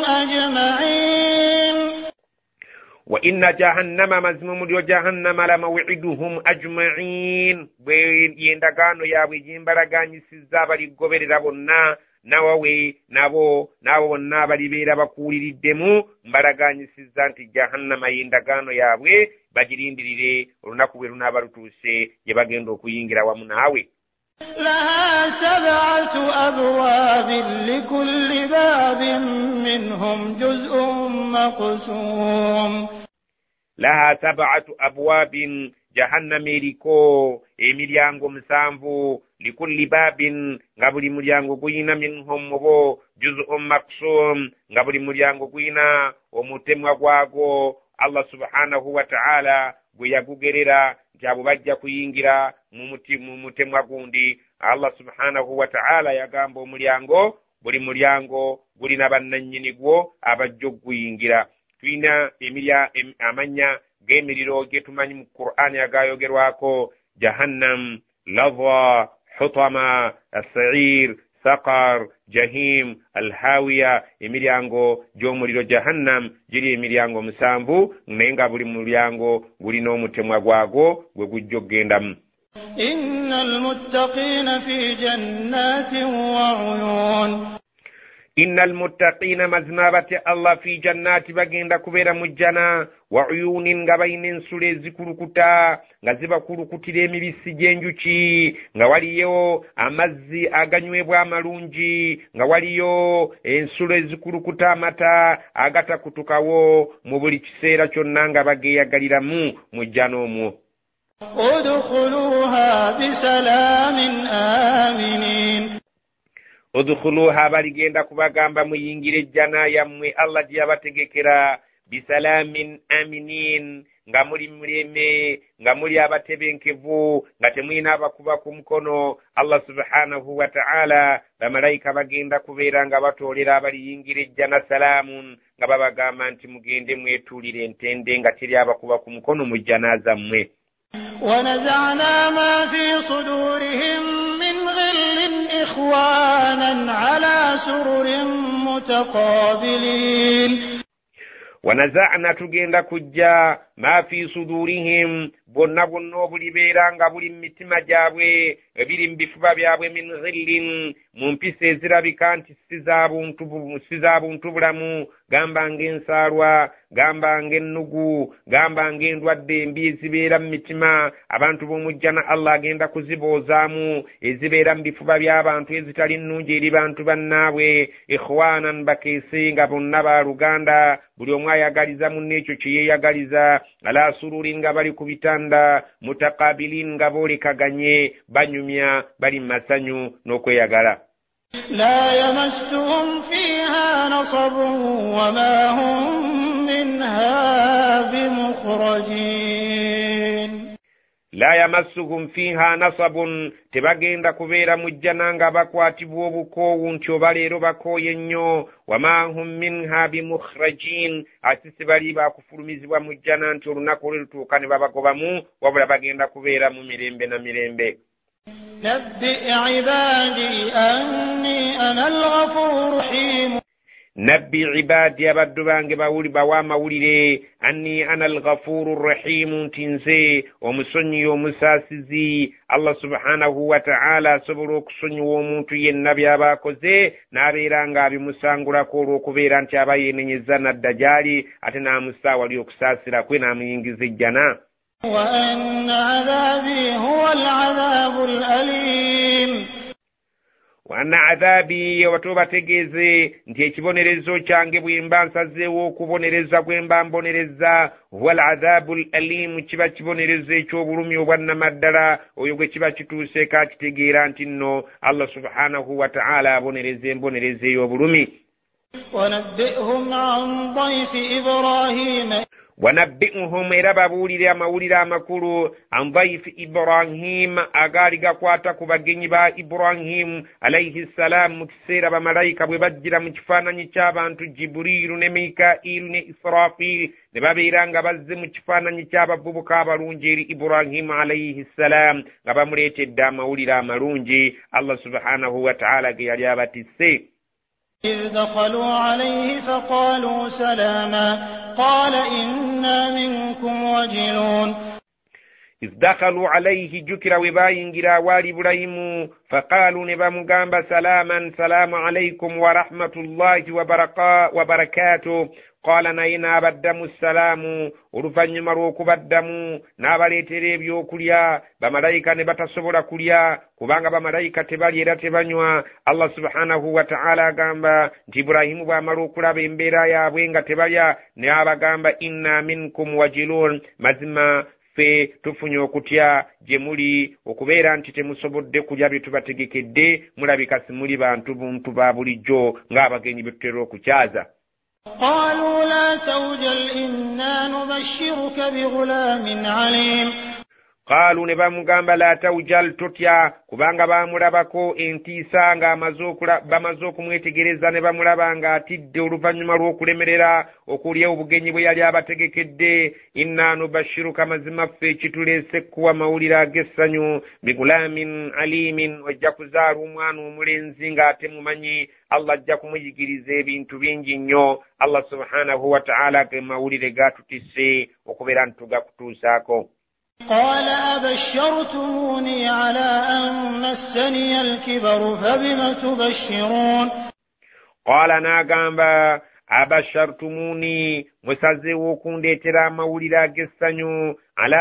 Speaker 2: ajma'in
Speaker 3: wa inna jahannama mazima mulyo jahannama lamaw'iduhum ajma'in bwe yendagaano yaabwe gyembalaganyisizza abaligoberera bonna nawawe nabo bonna abalibeera bakuwuliriddemu mbalaganyisizza nti jahannama yendagaano yaabwe bagirindirire olunaku bwe lunaaba lutuuse gye bagenda okuyingira wamu naawe.
Speaker 2: laha sab'atu abwaabin likulli baabin minhum juz'un maqsuum.
Speaker 3: laha sab'atu abwaabin jahannama eriko emiryango 7 likulli baabin nga buli mulyango guyina minhum obo juz'un maqsuum nga buli mulyango guyina omutemwa gwago Allah subhanahu wa ta'ala gwe yagugerera nti abo bajja kuyingira mu mutemwa gundi. Allah subhanahu wa ta'ala yagamba omulyango buli mulyango gulina bannannyini gwo abajja okuguyingira. Tulina amannya g'emiriro gye tumanyi mu Qur'ani agayogerwako: jahannam, lava, hutama, as-sa'ir, saqar, jahim, alhawiya. Emiryango gy'omuliro jahannam giri emiryango 7 naye nga buli mulyango gulina omutemwa gwago gwe gujja okgendamu.
Speaker 2: innal muttaqina fi jannatin wa 'uyun.
Speaker 3: innal muttaqina mazima bati Allah fi jannati bagenda kubeera mu jjana wa uyunin nga balina ensula ezikulukuta nga zibakulukutira emibisi gy'enjuki nga waliyo amazzi aganywebwa amalungi nga waliyo ensula ezikulukuta amata agatakutukawo mu buli kiseera kyonna nga bageeyagaliramu mu jjana omwo.
Speaker 2: udkhuluha bisalamin aminin.
Speaker 3: udkhuluha baligenda kubagamba muyingire ejjana yammwe Allah gye yabategekera bisalamin aminin nga muli muleme nga muli abatebenkevu nga temulina abakuba ku mukono. Allah subhanahu wa ta'ala bamalayika bagenda kubeera nga batoolera abaliyingira ejjana salaamun nga babagamba nti mugende mwetuulire entende nga teri abakuba ku mukono mu jjana zammwe.
Speaker 2: ونزعنا ما في صدورهم من غل إخوانا على سرر متقابلين.
Speaker 3: ونزعنا tugenda kujja ma fi sudurihim bonna obulibeera nga buli mitima gyabwe ebiri mu bifuba byabwe min ghillin mu mpisa ezirabika nti si za buntu bulamu, gamba ng'ensaalwa, gamba ng'ennugu, gamba ng'endwadde embi ezibeera mu mitima abantu b'omujjana Allah agenda kuziboozaamu ezibeera mu bifuba by'abantu ezitali nnungi eri bantu bannaabwe. Ikhwanan bakeese nga bonna baaluganda, buli omu ayagaliza munne ekyo kye yeeyagaliza. Ala sururin nga bali ku bitanda, mutakabilin nga boolekaganye banyumya bali mu masanyu n'okweyagala.
Speaker 2: لا يمسهم فيها نصب وما هم منها بمخرجين.
Speaker 3: لا يمسهم فيها نصب tebagenda kubeera mu jjana nga bakwatibwa obukoowu nti oba leero bakooye nnyo. wama hum minha bimukhrajin ate sibali bakufulumizibwa mu jjana nti olunaku lwe lutuuka ne babagobamu, wabula bagenda kubeera mu mirembe na mirembe.
Speaker 2: نبئ عبادي أني أنا الغفور الرحيم.
Speaker 3: nabbi ibadi abaddu bange bawa amawulire anni ana alghafuru rrahimu nti nze omusonyi omusaasizi Allah subhanahu wa ta'ala asobola okusonyiwa omuntu yenna by'abaakoze n'abeera ng'abimusangulako olw'okubeera nti aba yeenenyezza naddajaali ate n'amussa wali okusaasira kwe n'amuyingiza ejjana.
Speaker 2: wa anna adhabi huwa al'adhabu al'alim
Speaker 3: wa anna adhabi watu bategeeze nti ekibonerezo kyange bwe mba nsazeewo okubonereza bwe mba mbonereza huwa al'adhabu al'alim kiba kibonerezo eky'obulumi obwannamaddala oyo gwe kiba kituuseeko akitegeera nti nno Allah subhanahu wa ta'ala abonereza embonereza ey'obulumi.
Speaker 2: ونبئهم عن ضيف إبراهيم
Speaker 3: wanabbi'uhum era babuulire amawulire amakulu an dhaifi Ibrahim agaali gakwata ku bagenyi ba Ibrahim alayhi salam mu kiseera bamalayika bwe bajjira mu kifaananyi ky'abantu Jibriilu ne Mikailu ne Israfil ne babeera nga bazze mu kifaananyi ky'abavubuka abalungi eri Ibrahim alayhi salam nga bamuleetedde amawulire amalungi Allah subhanahu wa ta'ala ge yali abatisse.
Speaker 2: إذ دخلوا عليه فقالوا سلاما قال إنا منكم وجلون.
Speaker 3: إذ دخلوا عليه جكر وباينجرا والي إبراهيم فقالوا نبامغامبا سلاما سلام عليكم ورحمة الله وبركاته. قال ناينا بدموا السلام ولفنما روكو بدموا ناباليتري بيوكوليا بملايكا نبatasobola kulya kubanga bamalayika tebalyera tebanywa. Allah subhanahu wa ta'ala agamba nti Ibrahimu bw'amala okulaba embeera yaabwe nga tebalya ne abagamba inna minkum wajilun mazima ffe tufunye okutya gye muli okubeera nti temusobodde kulya bye tubategekedde mulabika simuli buntu ba bulijjo ng'abagenyi be tutera okukyaza.
Speaker 2: قالوا لا توجل إنا نبشرك بغلام عليم.
Speaker 3: قالوا nebamugamba la tawjal totya kubanga bamulabako entiisa nga bamaze okumwetegereza ne bamulaba nga atidde oluvannyuma lw'okulemerera okulya obugenyi bwe yali abategekedde. inna nubashiruka mazima ffe kituleese kuwa mawulire ag'essanyu bigulamin alimin ojja kuzaala omwana omulenzi ng'ate mumanyi. Allah ajja kumuyigiriza ebintu bingi nnyo. Allah subhanahu wa ta'ala ge mawulire gatutisse okubeera ntugakutuusaako.
Speaker 2: قال أبشرتموني على أن مسني الكبر فبم تبشرون.
Speaker 3: قال ناغامبا abashartumuni musazeewo okundeetera amawulire ag'essanyu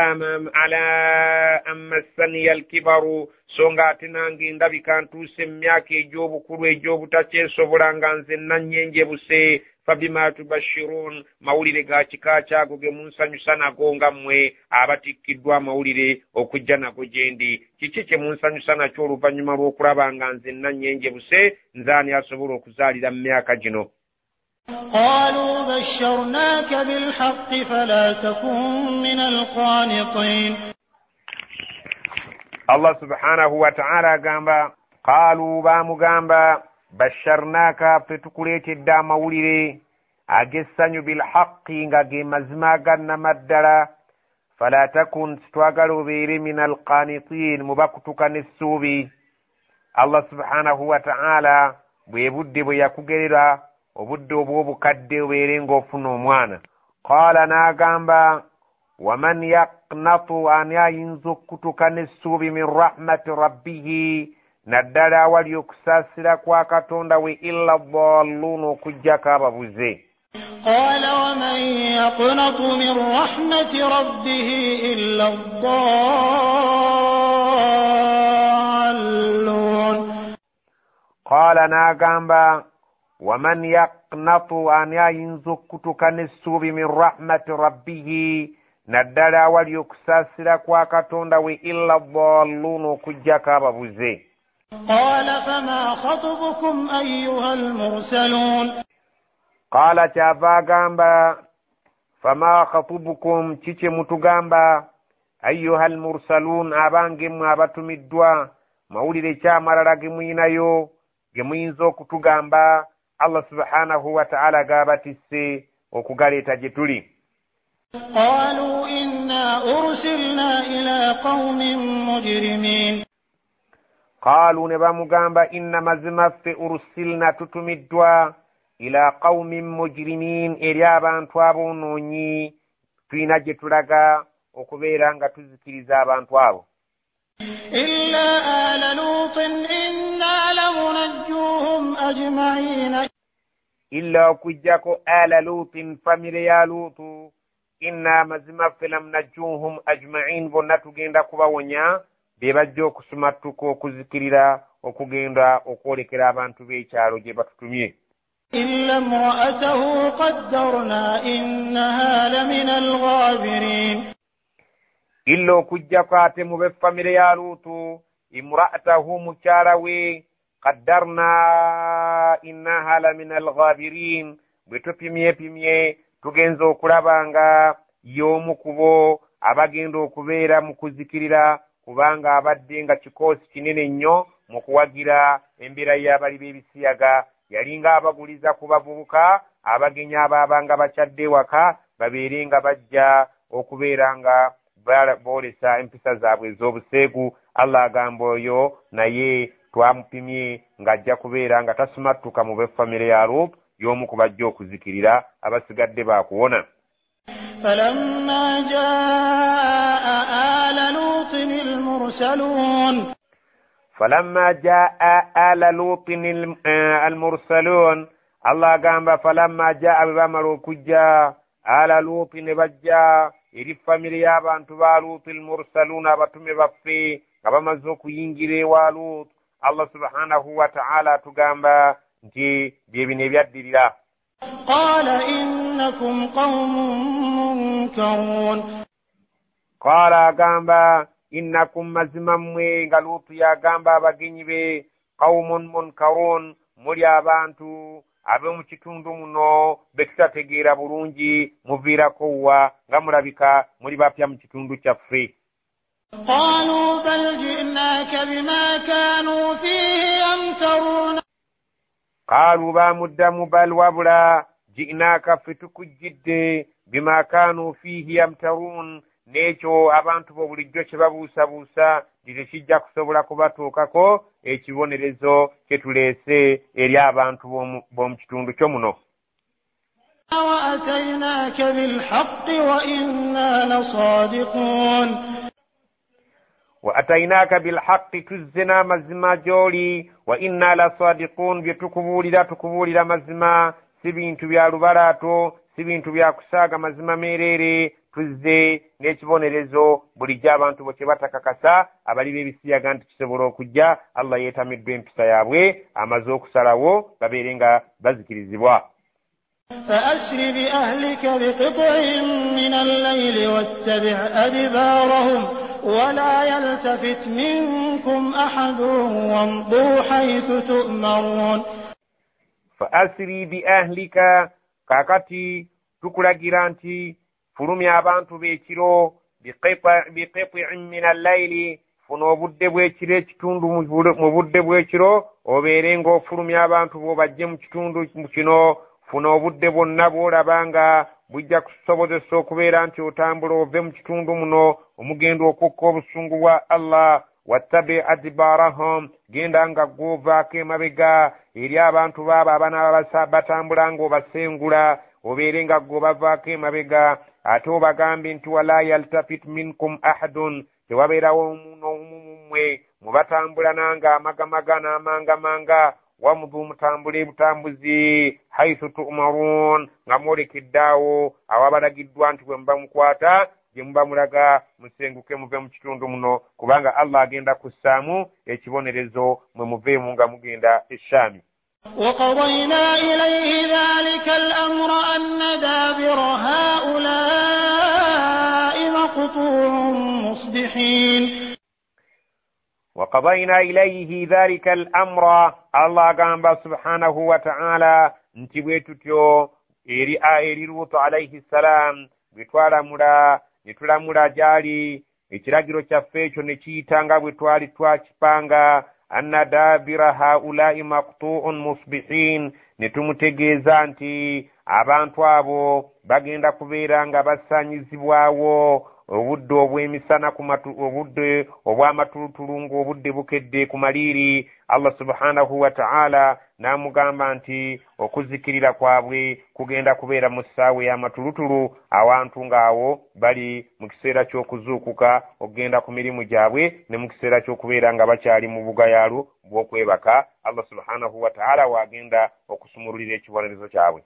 Speaker 3: ala amassaniya alkibaru so nga ate nange ndabika ntuuse mu myaka egy'obukulu egy'obutakyesobola nga nze nannyenjebuse. fabima tubashirun mawulire ga kika kyago ge munsanyusa nago nga mmwe abatikkiddwa amawulire okujja nago gye ndi. kiki kye munsanyusa nakyo oluvannyuma lw'okulaba nga nze nannyenjebuse nze ani asobola okuzaalira mu myaka gino.
Speaker 2: قالوا بشرناك بالحق فلا تكن من القانطين.
Speaker 3: Allah subhanahu wa ta'ala agamba qaalu baamugamba basharnaaka ffe tukuleetedde amawulire ag'essanyu bilhaqqi nga ge mazima agannamaddala fala takun sitwagala obeere min alqanitin mu bakutuka n'essuubi. Allah subhanahu wa ta'ala bwe budde bwe yakugerera obudde obw'obukadde obeere ng'ofuna omwana. qaala n'agamba waman yaqnatu ani ayinza okutuka n'essuubi min rahmati rabbihi naddala awali okusaasira kwa katonda we illa ddaalluun okuggyako ababuze.
Speaker 2: قال ومن يقنط من رحمة ربه إلا الضالون.
Speaker 3: قال n'agamba waman yaqnatu ani ayinza okutuka n'essuubi min rahmati rabbihi naddala awali okusaasira kwa katonda we illa ddaalluun okuggyako ababuze.
Speaker 2: قال فما خطبكم أيها المرسلون.
Speaker 3: قال kyava agamba fama khatubukum kiki mutugamba ayyuha almursaluun abange mmwe abatumiddwa mawulire kyamalala ge muyinayo ge muyinza okutugamba. Allah subhanahu wa ta'ala gabatisse okugaleeta gye tuli.
Speaker 2: قالوا إنا أرسلنا إلى قوم مجرمين.
Speaker 3: قالوا ne bamugamba inna mazima ffe ursilna tutumiddwa ila qaumin mujrimin eri abantu abonoonyi tulina gye tulaga okubeera nga tuzikiriza abantu abo
Speaker 2: illa ala lutin inna lamunajjuhum ajma'in
Speaker 3: illa okujjako ala lutin famire ya lutu inna mazima ffe lamunajjuhum ajma'in bonna tugenda kubawonya be bajja okusumattuka okuzikirira okugenda okwolekera abantu b'ekyalo gye batutumye
Speaker 2: illa imra'atahu qaddarna innaha lamina al-ghabirin
Speaker 3: illa okujjako ate mu b'effamire ya luutu imra'atahu mukyala we qaddarna innaha lamina al-ghabirin bwe tupimyepimye tugenza okulaba nga y'omu kubo abagenda okubeera mu kuzikirira kubanga abadde nga kikoosi kinene nnyo mu kuwagira embeera y'abali b'ebisiyaga yalinga abaguliza ku bavubuka abagenyi abaabanga bakyadde waka babeere nga bajja okubeera nga boolesa empisa zaabwe ez'obuseegu Allah agamba oyo naye twamupimye ng'ajja kubeera nga tasumattuka mu b'effamire ya Luut y'omu ku bajja okuzikirira abasigadde baakuwona
Speaker 2: فلما جاء آل لوط المرسلون
Speaker 3: فلما جاء آل لوط المرسلون الله قام فلما جاء بامر كجا آل لوط نبجا iri family y'abantu ba Luut المرسلون abatume baffe nga bamaze okuyingira ewa Luut Allah subhanahu wa ta'ala tugamba nti bye bino ebyaddirira
Speaker 2: قال إنكم قوم منكرون
Speaker 3: قال agamba innakum mazima mmwe nga Luutu yagamba abagenyi be qaumun munkarun muli abantu ab'omu kitundu muno be tutategeera bulungi muviirako wa nga mulabika muli bapya mu kitundu kyaffe
Speaker 2: قالوا بل جئناك بما كانوا فيه يمترون
Speaker 3: قالوا bamuddamu bal wabula ji'naaka ffe tukujjidde bima kaanu fiihi yamtaruun n'ekyo abantu bo bulijjo kye babuusabuusa tekijja kusobola kubatuukako ekibonerezo kye tuleese eri abantu b'omu kitundu kyo muno
Speaker 2: وأتيناك بالحق وإنا لصادقون
Speaker 3: وأتيناك بالحق تزنا مزما جولي وإنا لصادقون بيتكبولira مزما sibintu bya lubalato sibintu bya kusaaga mazima merere tuzze n'ekibonerezo bulijja abantu bwe batakakasa abali b'ebisiyaga nti kisobola okujja Allah yeetamiddwa empisa yaabwe amaze okusalawo babeere nga bazikirizibwa
Speaker 2: فأسر بأهلك بقطع من الليل واتبع أدبارهم ولا يلتفت منكم أحد وامضوا حيث تؤمرون
Speaker 3: فأسر بأهلك kakati tukulagira nti fulumya abantu b'ekiro biqit'in min al-layli funa obudde bw'ekiro ekitundu mu budde bw'ekiro obeere ng'ofulumya abantu bo bajje mu kitundu kino funa obudde bwonna bw'olaba nga bujja kusobozesa okubeera nti otambula ove mu kitundu muno omugenda okukka obusungu bwa Allah wattabi adbarahum genda nga gw'ovaako emabega eri abantu baabo abanaaba batambula ng'obasengula obeere nga gw'obavaako emabega ate obagambe nti wala yaltafit minkum ahadun tewabeerawo n'omummwe mubatambula nanga amagamaga n'amangamanga wamudhu mutambule butambuzi haithu tu'marun nga mwolekeddaawo awabalagiddwa nti bwe muba mukwata gye muba mulaga musenguke muve mu kitundu muno kubanga Allah agenda kussaamu ekibonerezo mwe muveemu nga mugenda eshami
Speaker 2: وقضينا إليه ذلك الأمر أن دابر هؤلاء مقطوع مصبحين
Speaker 3: وقضينا إليه ذلك الأمر الله قام سبحانه وتعالى نتبويتو إيري لوط عليه السلام nitulamula gyali ekiragiro kyaffe ekyo ne kiyitanga bwe twali twakipanga anna daabira haulai maqtu'un musbihin ne tumutegeeza nti abantu abo bagenda kubeera nga basaanyizibwawo obudde obw'emisana obudde obw'amatulutulu obudde bukedde ku maliri. Allah subhanahu wa ta'ala n'amugamba nti okuzikirira kwabwe kugenda kubeera mu ssaawa y'amatulutulu, awantu ng'awo bali mu kiseera ky'okuzuukuka okugenda ku mirimu gyabwe ne mu kiseera ky'okubeera nga bakyali mu bugayaalu bw'okwebaka. Allah subhanahu wa ta'ala wagenda okusumululira ekibonerezo kyabwe.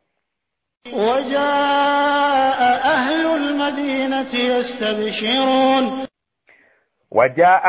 Speaker 2: وجاء أهل المدينة يستبشرون
Speaker 3: وجاء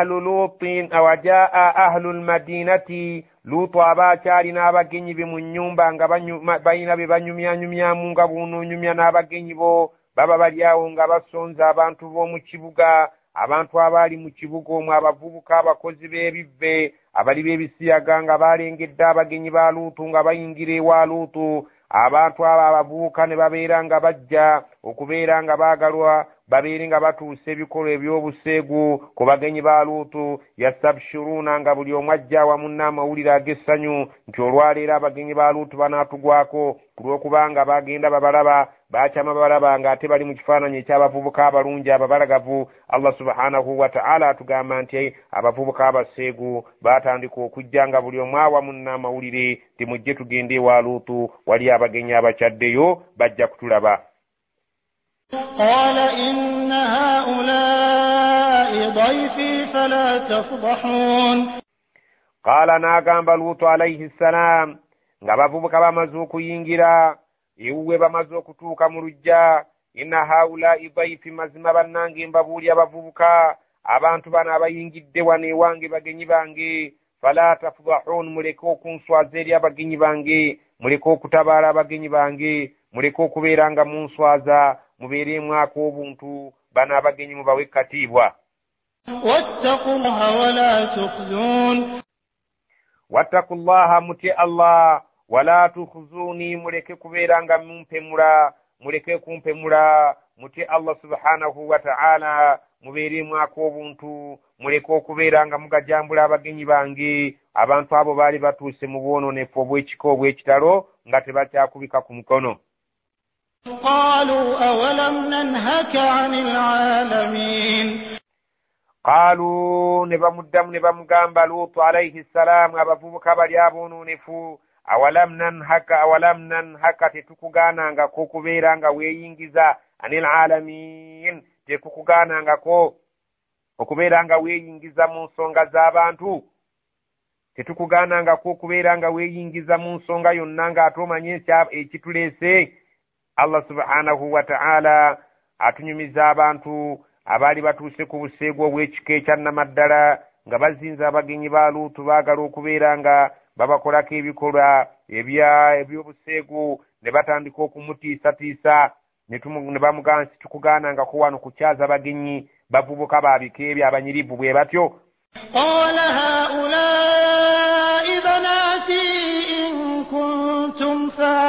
Speaker 3: أهل المدينة لوط abakyali n'abagenyi be mu nnyumba nga balina be banyumyanyumyamu nga buunuunyumya n'abagenyi bo baba bali awo nga basonza abantu b'omu kibuga, abantu abaali mu kibuga omwo, abavubuka, abakozi b'ebivve, abali b'ebisiyaga nga balengedde abagenyi ba Luutu nga bayingira ewa Luutu. Abantu abo abavubuka ne babeera nga bajja okubeera nga baagalwa babeere nga batuusa ebikolwa eby'obuseegu ku bagenyi ba Luutu. Yastabshiruuna nga buli omu ajja awamu n'amawulire ag'essanyu nti olwaleero abagenyi ba Luutu banaatugwako, ku lw'okubanga bagenda babalaba, bakyama babalaba ng'ate bali mu kifaananyi eky'abavubuka abalungi ababalagavu. Allah subhanahu wa ta'ala atugamba nti abavubuka abaseegu baatandika okujja nga buli omu awamu n'amawulire nti mujje tugende ewa Luutu, wali abagenyi abakyaddeyo bajja kutulaba.
Speaker 2: قال إن هؤلاء ضيفي فلا تفضحون.
Speaker 3: قال ناغamba Luutu alayhi salam nga bavubuka bamaze okuyingira ewuwe, bamaze okutuuka mu lujja, inna haulai dhaifi, mazima bannange mbabuuli abavubuka, abantu bano abayingidde wano ewange bagenyi bange, fala tafdahun, muleke okunswaza eri abagenyi bange, muleke okutabaala abagenyi bange, muleke okubeera nga munswaza, mubeeremu ak'obuntu, bano abagenyi mubawe katiibwa.
Speaker 2: wattaqullaha wala tukhzun,
Speaker 3: wattaqullaha, mutye Allah, wala tukhzuni, muleke kubeera nga mumpemula, muleke kumpemula, mutye Allah subhanahu wa ta'ala, mubeeremu ak'obuntu, muleke okubeera nga mugajambula abagenyi bange. Abantu abo baali batuuse mu bwononefu obw'ekika obw'ekitalo nga tebakyakubika ku mukono.
Speaker 2: قالوا أولم ننهك عن العالمين.
Speaker 3: قالوا nebamuddamu ne bamugamba Luutu alayhi salam, abavubuka bali aboononefu, awalam nanhaka, tetukugaanangako okubeera nga weeyingiza, anil alamin, tetukugaanangako okubeera nga weeyingiza mu nsonga z'abantu, tetukugaanangako okubeera nga weeyingiza mu nsonga yonna ng'ate omanye ekituleese. Allah subhanahu wa ta'ala atunyumiza abantu abaali batuuse ku buseegu obw'ekika ekyannamaddala nga bazinza abagenyi ba Luutu, baagala okubeera nga babakolako ebikolwa eby'obuseegu, ne batandika okumutiisatiisa, ne bamugamba nti tukugaanangako wano kukyaza abagenyi bavubuka baabika ebyo abanyirivu bwe batyo.
Speaker 2: قال هؤلاء بناتي إن كنتم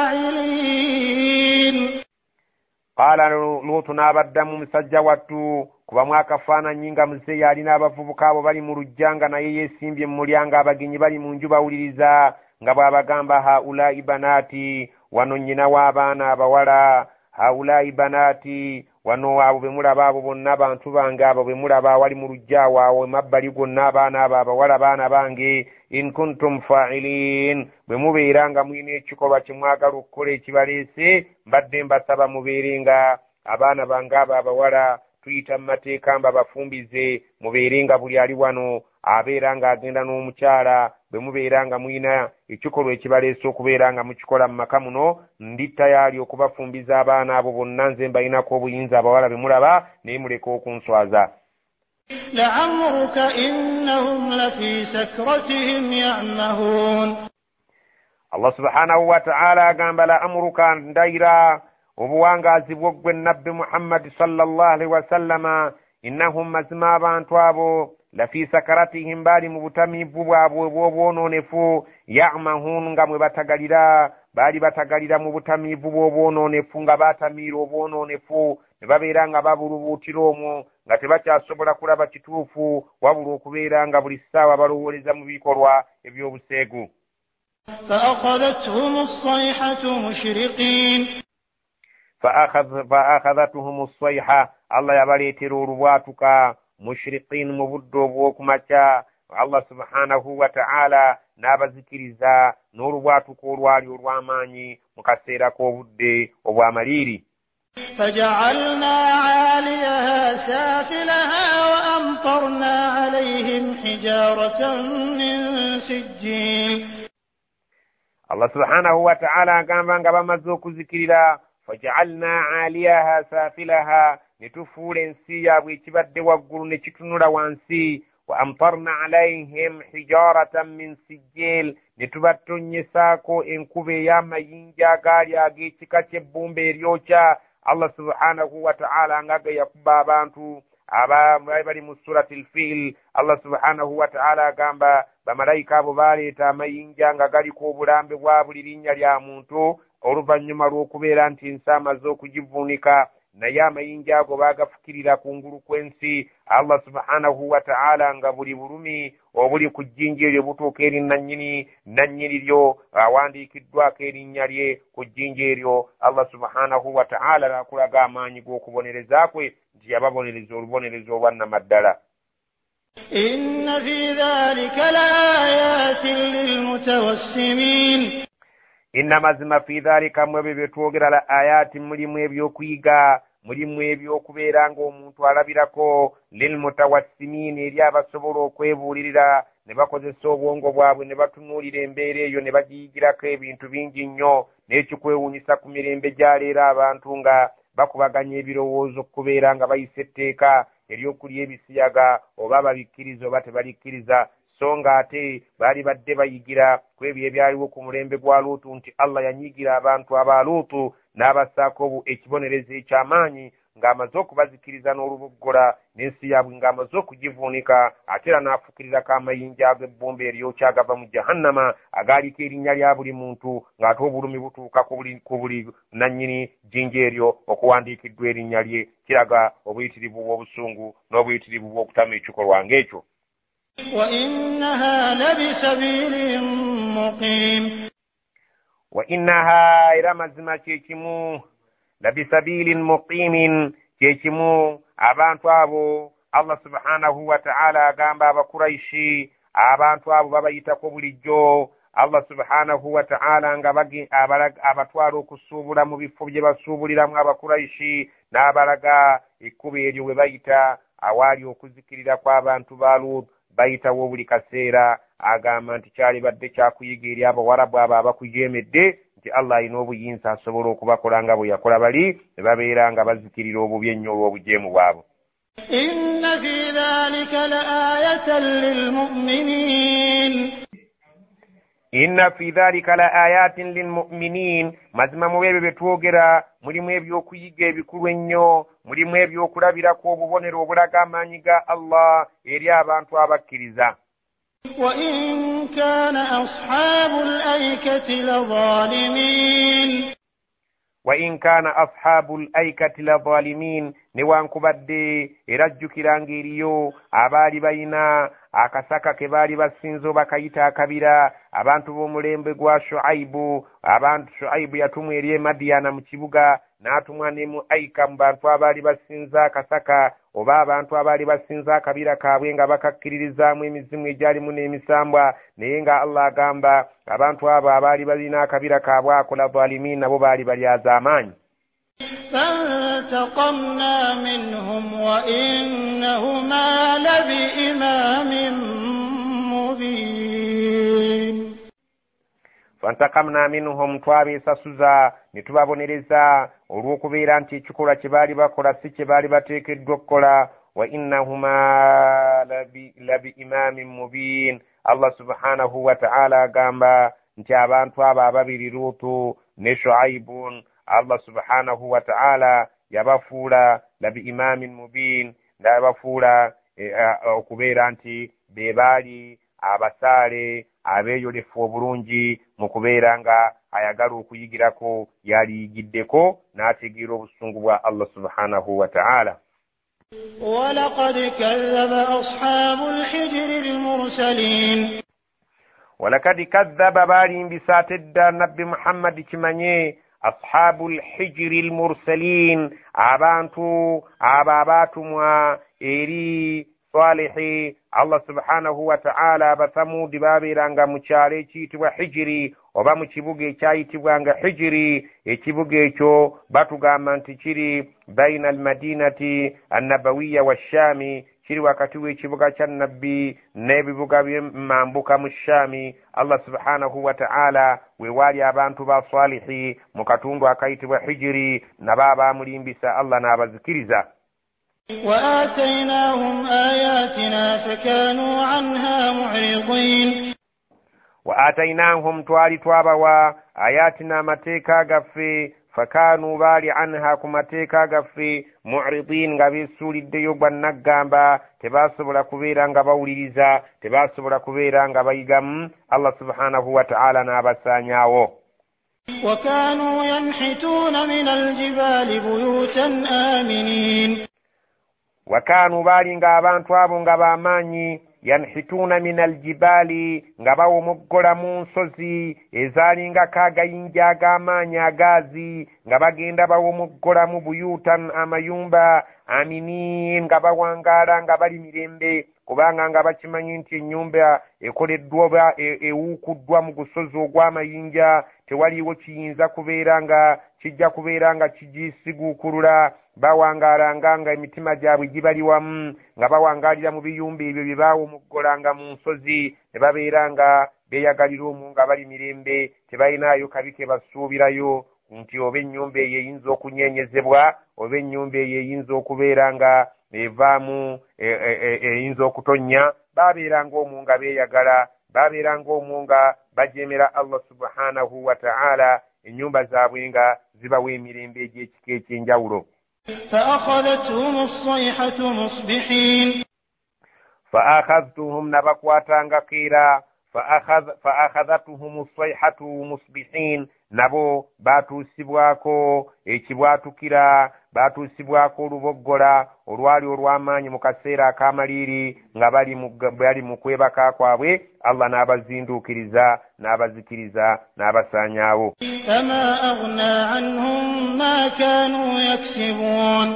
Speaker 2: فاعلين.
Speaker 3: قال Luutu n'abaddamu musajja wattu, kubamu akafaananyi nga muzeeyi alina abavubuka abo bali mu lujja nga naye yeesimbye mu mulyango, abagenyi bali mu nju bawuliriza, nga bw'abagamba haulai banaati, wano nnyina w'abaana abawala, haulai banaati, wano abo be mulaba abo bonna abantu bange, abo be mulaba awali mu lujja awo emabbali gonna abaana abo abawala baana bange, in kuntum fa'ilin, bwe mubeera nga mulina ekikolwa kye mwagala okukola ekibaleese, mbadde mbasaba mubeere nga abaana bange abo abawala tuyita mu mateeka mbabafumbize, mubeere nga buli ali wano abeera nga agenda n'omukyala, bwe mubeera nga mulina ekikolwa ekibaleese okubeera nga mukikola mu maka muno, ndi tayaali okubafumbiza abaana abo bonna, nze mbalinako obuyinza abawala be mulaba, naye muleke okunswaza.
Speaker 2: لعمرك إنهم لفي سكرتهم يعمهون.
Speaker 3: Allah subhanahu wa ta'ala agamba la'amruka, ndayira obuwangaazi bw'ogwe nabbi Muhammad sallallahu alaihi wasallama, innahum, mazima abantu abo, lafi sakaratihim, bali mu butamiivu bwabwe bw'obwononefu, ya'mahun, nga mwe batagalira, baali batagalira mu butamiivu bw'obwononefu, nga baatamiira obwononefu, ne babeera nga babulubuutira omwo, nga tebakyasobola kulaba kituufu, wabula okubeera nga buli ssaawa balowooleza mu bikolwa eby'obuseegu.
Speaker 2: فأخذتهم الصيحة مشرقين.
Speaker 3: فأخذتهم الصيحة, Allah yabaleetera olubwatuka mushriqin mu budde obw'okumakya. Allah subhanahu wa ta'ala n'abazikiriza n'olubwatuka olwali olw'amaanyi mu kaseera k'obudde obw'amaliiri.
Speaker 2: فجعلنا عاليها سافلها وأمطرنا عليهم حجارة من سجيل.
Speaker 3: Allah subhanahu wa ta'ala agamba nga bamaze okuzikirira faja'alna 'aliyaha safilaha, ne tufuula ensi yaabwe ekibadde waggulu ne kitunula wansi. Wa amtarna 'alayhim hijaratan min sijjil, ne tubatonyesaako enkuba ey'amayinja agaali ag'ekika ky'ebbumba eryokya. Allah subhanahu wa ta'ala nga yakuba abantu bali mu surati al-Fil. Allah subhanahu wa ta'ala agamba bamalayika abo baleeta amayinja nga galiko obulambe bwa buli linnya lya muntu oluvannyuma lw'okubeera nti ensi amaze okugivuunika, naye amayinja ago baagafukirira kungulu kw'ensi. Allah subhanahu wa ta'ala nga buli bulumi obuli ku jjinja eryo butuuka eri nannyini lyo awandiikiddwako erinnya lye ku jjinja eryo. Allah subhanahu wa ta'ala n'akulaga amaanyi g'okubonereza kwe nti yababonereza olubonerezo obwannamaddala.
Speaker 2: Inna fi dhalika laayatin lilmutawassimin.
Speaker 3: Inna mazima fi dhalika mwebyo bye twogera la ayati, mulimu ebyokuyiga, mulimu ebyokubeera ng'omuntu alabirako, lilmutawassimin, eri abasobola okwebuulirira ne bakozesa obwongo bwabwe ne batunuulira embeera eyo ne bagiyigirako ebintu bingi nnyo. N'ekikwewuunyisa ku mirembe gyaleero abantu nga bakubaganya ebirowoozo okubeera nga bayisa etteeka ery'okulya ebisiyaga, oba babikkiriza oba tebalikkiriza. So nga ate baali badde bayigira ku ebyo ebyaliwo ku mulembe gwa Luutu nti Allah yanyigira abantu aba Luutu n'abassaako ekibonerezo eky'amaanyi ng'amaze okubazikiriza n'oluboggola n'ensi yaabwe ng'amaze okugivuunika, ate era n'afukirirako amayinja ag'ebbumba eryokya agava mu jahannama agaaliko erinnya lya buli muntu, ng'ate obulumi butuuka ku buli nannyini jjinja eryo okuwandiikiddwa erinnya lye. Kiraga obuyitirivu bw'obusungu n'obuyitirivu bw'okutama ekikolwa ng'ekyo.
Speaker 2: وإنها لبسبيل مقيم.
Speaker 3: وإنها إلى مزما كيكمو لبسبيل مقيم كيكمو abantu abo Allah subhanahu wa ta'ala agamba abakuraishi, abantu abo babayitako bulijjo. Allah subhanahu wa ta'ala nga abatwala okusuubula mu bifo bye basuubuliramu abakuraishi n'abalaga ekkubo eryo we bayita awaali okuzikirira kw'abantu ba Luutu. Bayitawo buli kaseera agamba nti kyali badde kyakuyiga eri abawarabu abo abakujeemedde nti Allah alina obuyinza asobola okubakola nga bwe yakola bali, ne babeera nga bazikirira obubi ennyo olw'obujeemu bwabwe.
Speaker 2: Inna fi dhalika laayatan lilmu'minin.
Speaker 3: Inna fi dhalika laayatin lilmu'minin, mazima mu ebyo bye twogera mulimu ebyokuyiga ebikulu ennyo, mulimu ebyokulabirako obubonero obulaga amaanyi ga Allah eri abantu abakkiriza.
Speaker 2: Wa in kana ashabul aikati ladhalimin.
Speaker 3: Wa in kana ashabul aikati ladhalimin, newankubadde era jjukiranga eriyo abaali balina akasaka ke baali basinza bakayita akabira, abantu b'omulembe gwa Shuaibu. Abantu Shuaibu yatumwa eri Madiana mu kibuga, n'atumwa ne mu Aika mu bantu abaali basinza akasaka, oba abantu abaali basinza akabira kaabwe nga bakakkiririzaamu emizimu egyalimu n'emisambwa. Naye nga Allah agamba abantu abo abaali balina akabira kaabwe akola zalimin nabo baali balyaza amaanyi.
Speaker 2: فانتقمنا منهم وإنهما لبإمام مبين.
Speaker 3: فانتقمنا منهم, twabesasuza ne tubabonereza olw'okubeera nti ekikolwa kye baali bakola si kye baali bateekeddwa okukola. Wa innahuma labi imamin mubin. Allah subhanahu wa ta'ala agamba nti abantu abo ababiri Luutu ne Shuaibun, Allah subhanahu wa ta'ala yabafuula labi imamin mubin, n'abafuula okubeera nti be baali abasaale abeeyolefu obulungi mu kubeera nga ayagala okuyigirako yaliyigiddeko n'ategeera obusungu bwa Allah subhanahu wa ta'ala.
Speaker 2: وَلَقَدْ كَذَّبَ أَصْحَابُ الْحِجْرِ الْمُرْسَلِينَ.
Speaker 3: وَلَقَدْ كَذَّبَ baalimbisa ate dda nabbi Muhammad kimanye ashabul hijri almursalin abantu ababatumwa eri Salihi Allah subhanahu wa ta'ala basamudi babeeranga mu kyalo ekiyitibwa Hijiri oba mu kibuga ekyayitibwanga Hijiri. Ekibuga ekyo batugamba nti kiri baina almadinati annabawiya washami, kiri wakati w'ekibuga kya nabbi n'ebibuga by'emambuka mu Shami. Allah subhanahu wa ta'ala we wali abantu ba Salihi mu katundu akayitibwa Hijiri nabo abamulimbisa Allah n'abazikiriza.
Speaker 2: وآتيناهم آياتنا فكانوا عنها معرضين.
Speaker 3: وآتيناهم توالي توابوا آياتنا متيكا غفي فكانوا بالي عنها كمتيكا غفي معرضين غبي سولي ديوبا نغامبا تباسبلا كبيرا غباوليزا تباسبلا كبيرا غبايغم الله سبحانه وتعالى نابسانياو.
Speaker 2: وكانوا ينحتون من الجبال بيوتا آمنين.
Speaker 3: wakanu bali nga abantu abo nga bamanyi yanhituna min aljibali nga bawomoggola mu nsozi ezalinga kagayinja ag'amaanyi agazi nga bagenda bawomoggola mu buyutan amayumba aminin nga bawangaala nga bali mirembe kubanga nga bakimanyi nti ennyumba ekoleddwa oba ewuukuddwa mu gusozi ogw'amayinja tewaliwo kiyinza kubeera nga kijja kubeera nga kigisiguukulula. Bawangalanga nga emitima gyabwe gibali wamu nga bawangalira mu biyumba ebyo bye baawomoggolanga mu nsozi ne babeera nga beeyagalira omu nga bali mirembe tebalinayo kabi ke basuubirayo nti oba ennyumba eyo eyinza okunyeenyezebwa oba ennyumba eyo eyinza okubeera nga evaamu eyinza okutonnya. Babeeranga omu nga beeyagala, babeeranga omu nga bajeemera Allah subhanahu wa ta'ala, ennyumba zaabwe nga zibawa emirembe egy'ekika ekyenjawulo.
Speaker 2: فأخذتهم الصيحة مصبحين.
Speaker 3: فأخذتهم نبقواتانغا كيرا فأخذتهم الصيحة مصبحين nabo batuusibwako ekibwatukira, batuusibwako oluboggola olwali olw'amaanyi mu kaseera akamaliiri nga bali mu kwebaka kwabwe. Allah n'abazinduukiriza n'abazikiriza n'abasaanyaawo.
Speaker 2: فما أغنى عنهم ما كانوا يكسبون.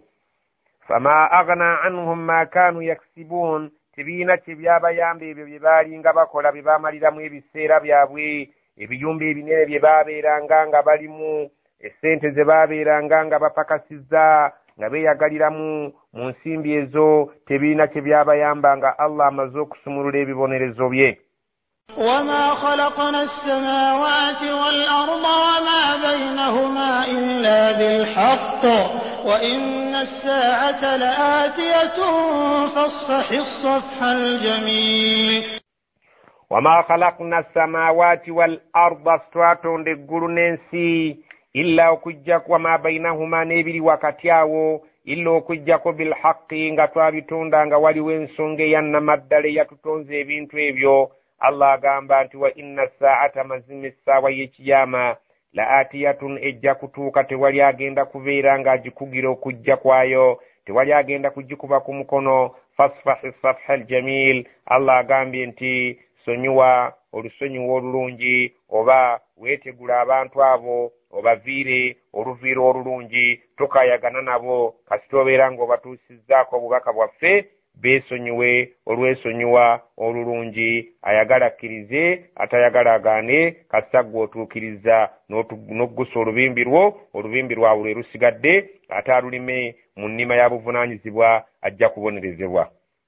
Speaker 3: فما أغنى عنهم ما كانوا يكسبون tibiina kibyabayamba ebyo bye baalinga bakola bye baamaliramu ebiseera byabwe. Ebiyumba ebinene bye baabeeranga nga balimu, essente ze baabeeranga nga bapakasizza nga beeyagaliramu mu nsimbi ezo, tebiina kye byabayamba nga Allah amaze okusumulula ebibonerezo bye.
Speaker 2: وما خلقنا السماوات والأرض وما بينهما إلا بالحق وإن الساعة لآتية فاصفح الصفح الجميل.
Speaker 3: وما خلقنا السماوات والأرض استواتون دغولو ننسي إلا okujjako وما بينهما n'ebiri wakati awo illa okujjako bilhaqqi nga twabitunda nga waliwo ensonga eyannamaddala eyatutonze ebintu ebyo. Allah agamba nti wa inna saata mazima essaawa y'ekiyama la atiyatun ejja kutuuka, tewali agenda kubeera ng'agikugira okujja kwayo, tewali agenda kugikuba ku mukono. Fasfahi safha aljamil, Allah agambye nti sonyiwa olusonyiwa olulungi, oba weetegula abantu abo obaviire oluviira olulungi, tokayagana nabo kasita obeera ng'obatuusizzaako obubaka bwaffe. Beesonyiwe olwesonyiwa olulungi, ayagala akkirize atayagala agaane, kasita gwe otuukiriza n'oggusa olubimbi lwawe lwe lusigadde, ate alulime mu nnima ya buvunaanyizibwa ajja kubonerezebwa.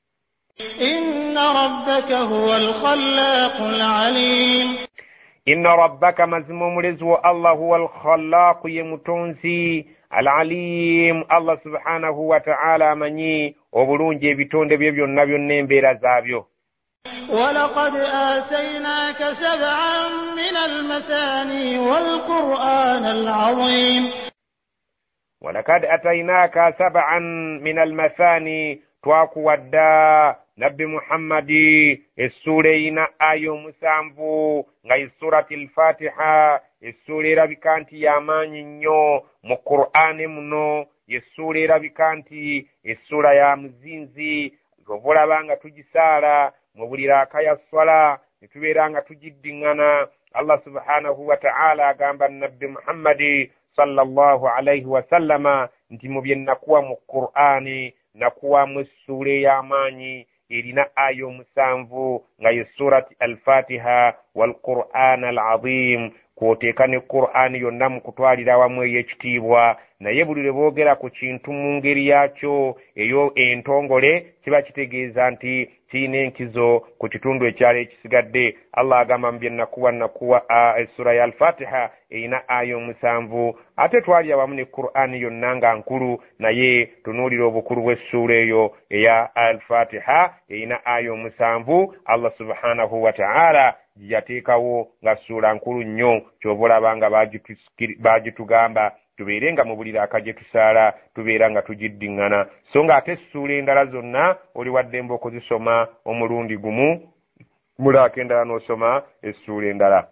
Speaker 2: Inna rabbaka huwa al-khallaqul alim.
Speaker 3: Inna rabbaka mazima omulezi wo Allah huwa al-khallaqu ye mutonzi, al-alim Allah subhanahu wa ta'ala amanyi obulungi ebitonde bye byonna byonna embeera zaabyo.
Speaker 2: وَلَقَدْ آتَيْنَاكَ سَبْعًا مِنَ الْمَثَانِي وَالْقُرْآنَ الْعَظِيمَ.
Speaker 3: وَلَقَدْ أَتَيْنَاكَ سَبْعًا مِنَ الْمَثَانِي twakuwadda nabbi Muhammadi essura eyina ayo musanvu nga surati al-Fatiha, essura erabika nti y'amaanyi nnyo mu Qur'ani muno, essura erabika nti essura ya muzinzi. Obulaba nga tugisaala mu buli raaka ya swala netubeera nga tugiddiŋŋana. Allah subhanahu wa ta'ala agamba nabbi Muhammadi sallallahu alayhi wa sallama nti mu bye nakuwa mu Qur'ani nakuwamu essuula ey'amaanyi erina aya 7 nga ye surati al-Fatiha wal Qur'an al-azim, kwoteeka ne Qur'ani yonna mu kutwalira awamu ey'ekitiibwa. Naye buli lwe boogera ku kintu mu ngeri yakyo eyo entongole kiba kitegeeza nti kirina enkizo ku kitundu ekyalo ekisigadde. Allah agamba mbye nakuwa essura ya al-Fatiha erina aya 7, ate twali awamu ne Qur'ani yonna nga nkulu, naye tunuulira obukulu bw'essuula eyo eya al-Fatiha erina aya 7. Allah subhanahu wa ta'ala yateekawo nga ssuula nkulu nnyo, ky'oba olaba nga baagitugamba tubeere nga mu buli raaka gye tusaala tubeera nga tugiddiŋŋana, so nga ate essuula endala zonna oli waddembe okuzisoma omulundi gumu, mu raaka endala n'osoma essuula endala.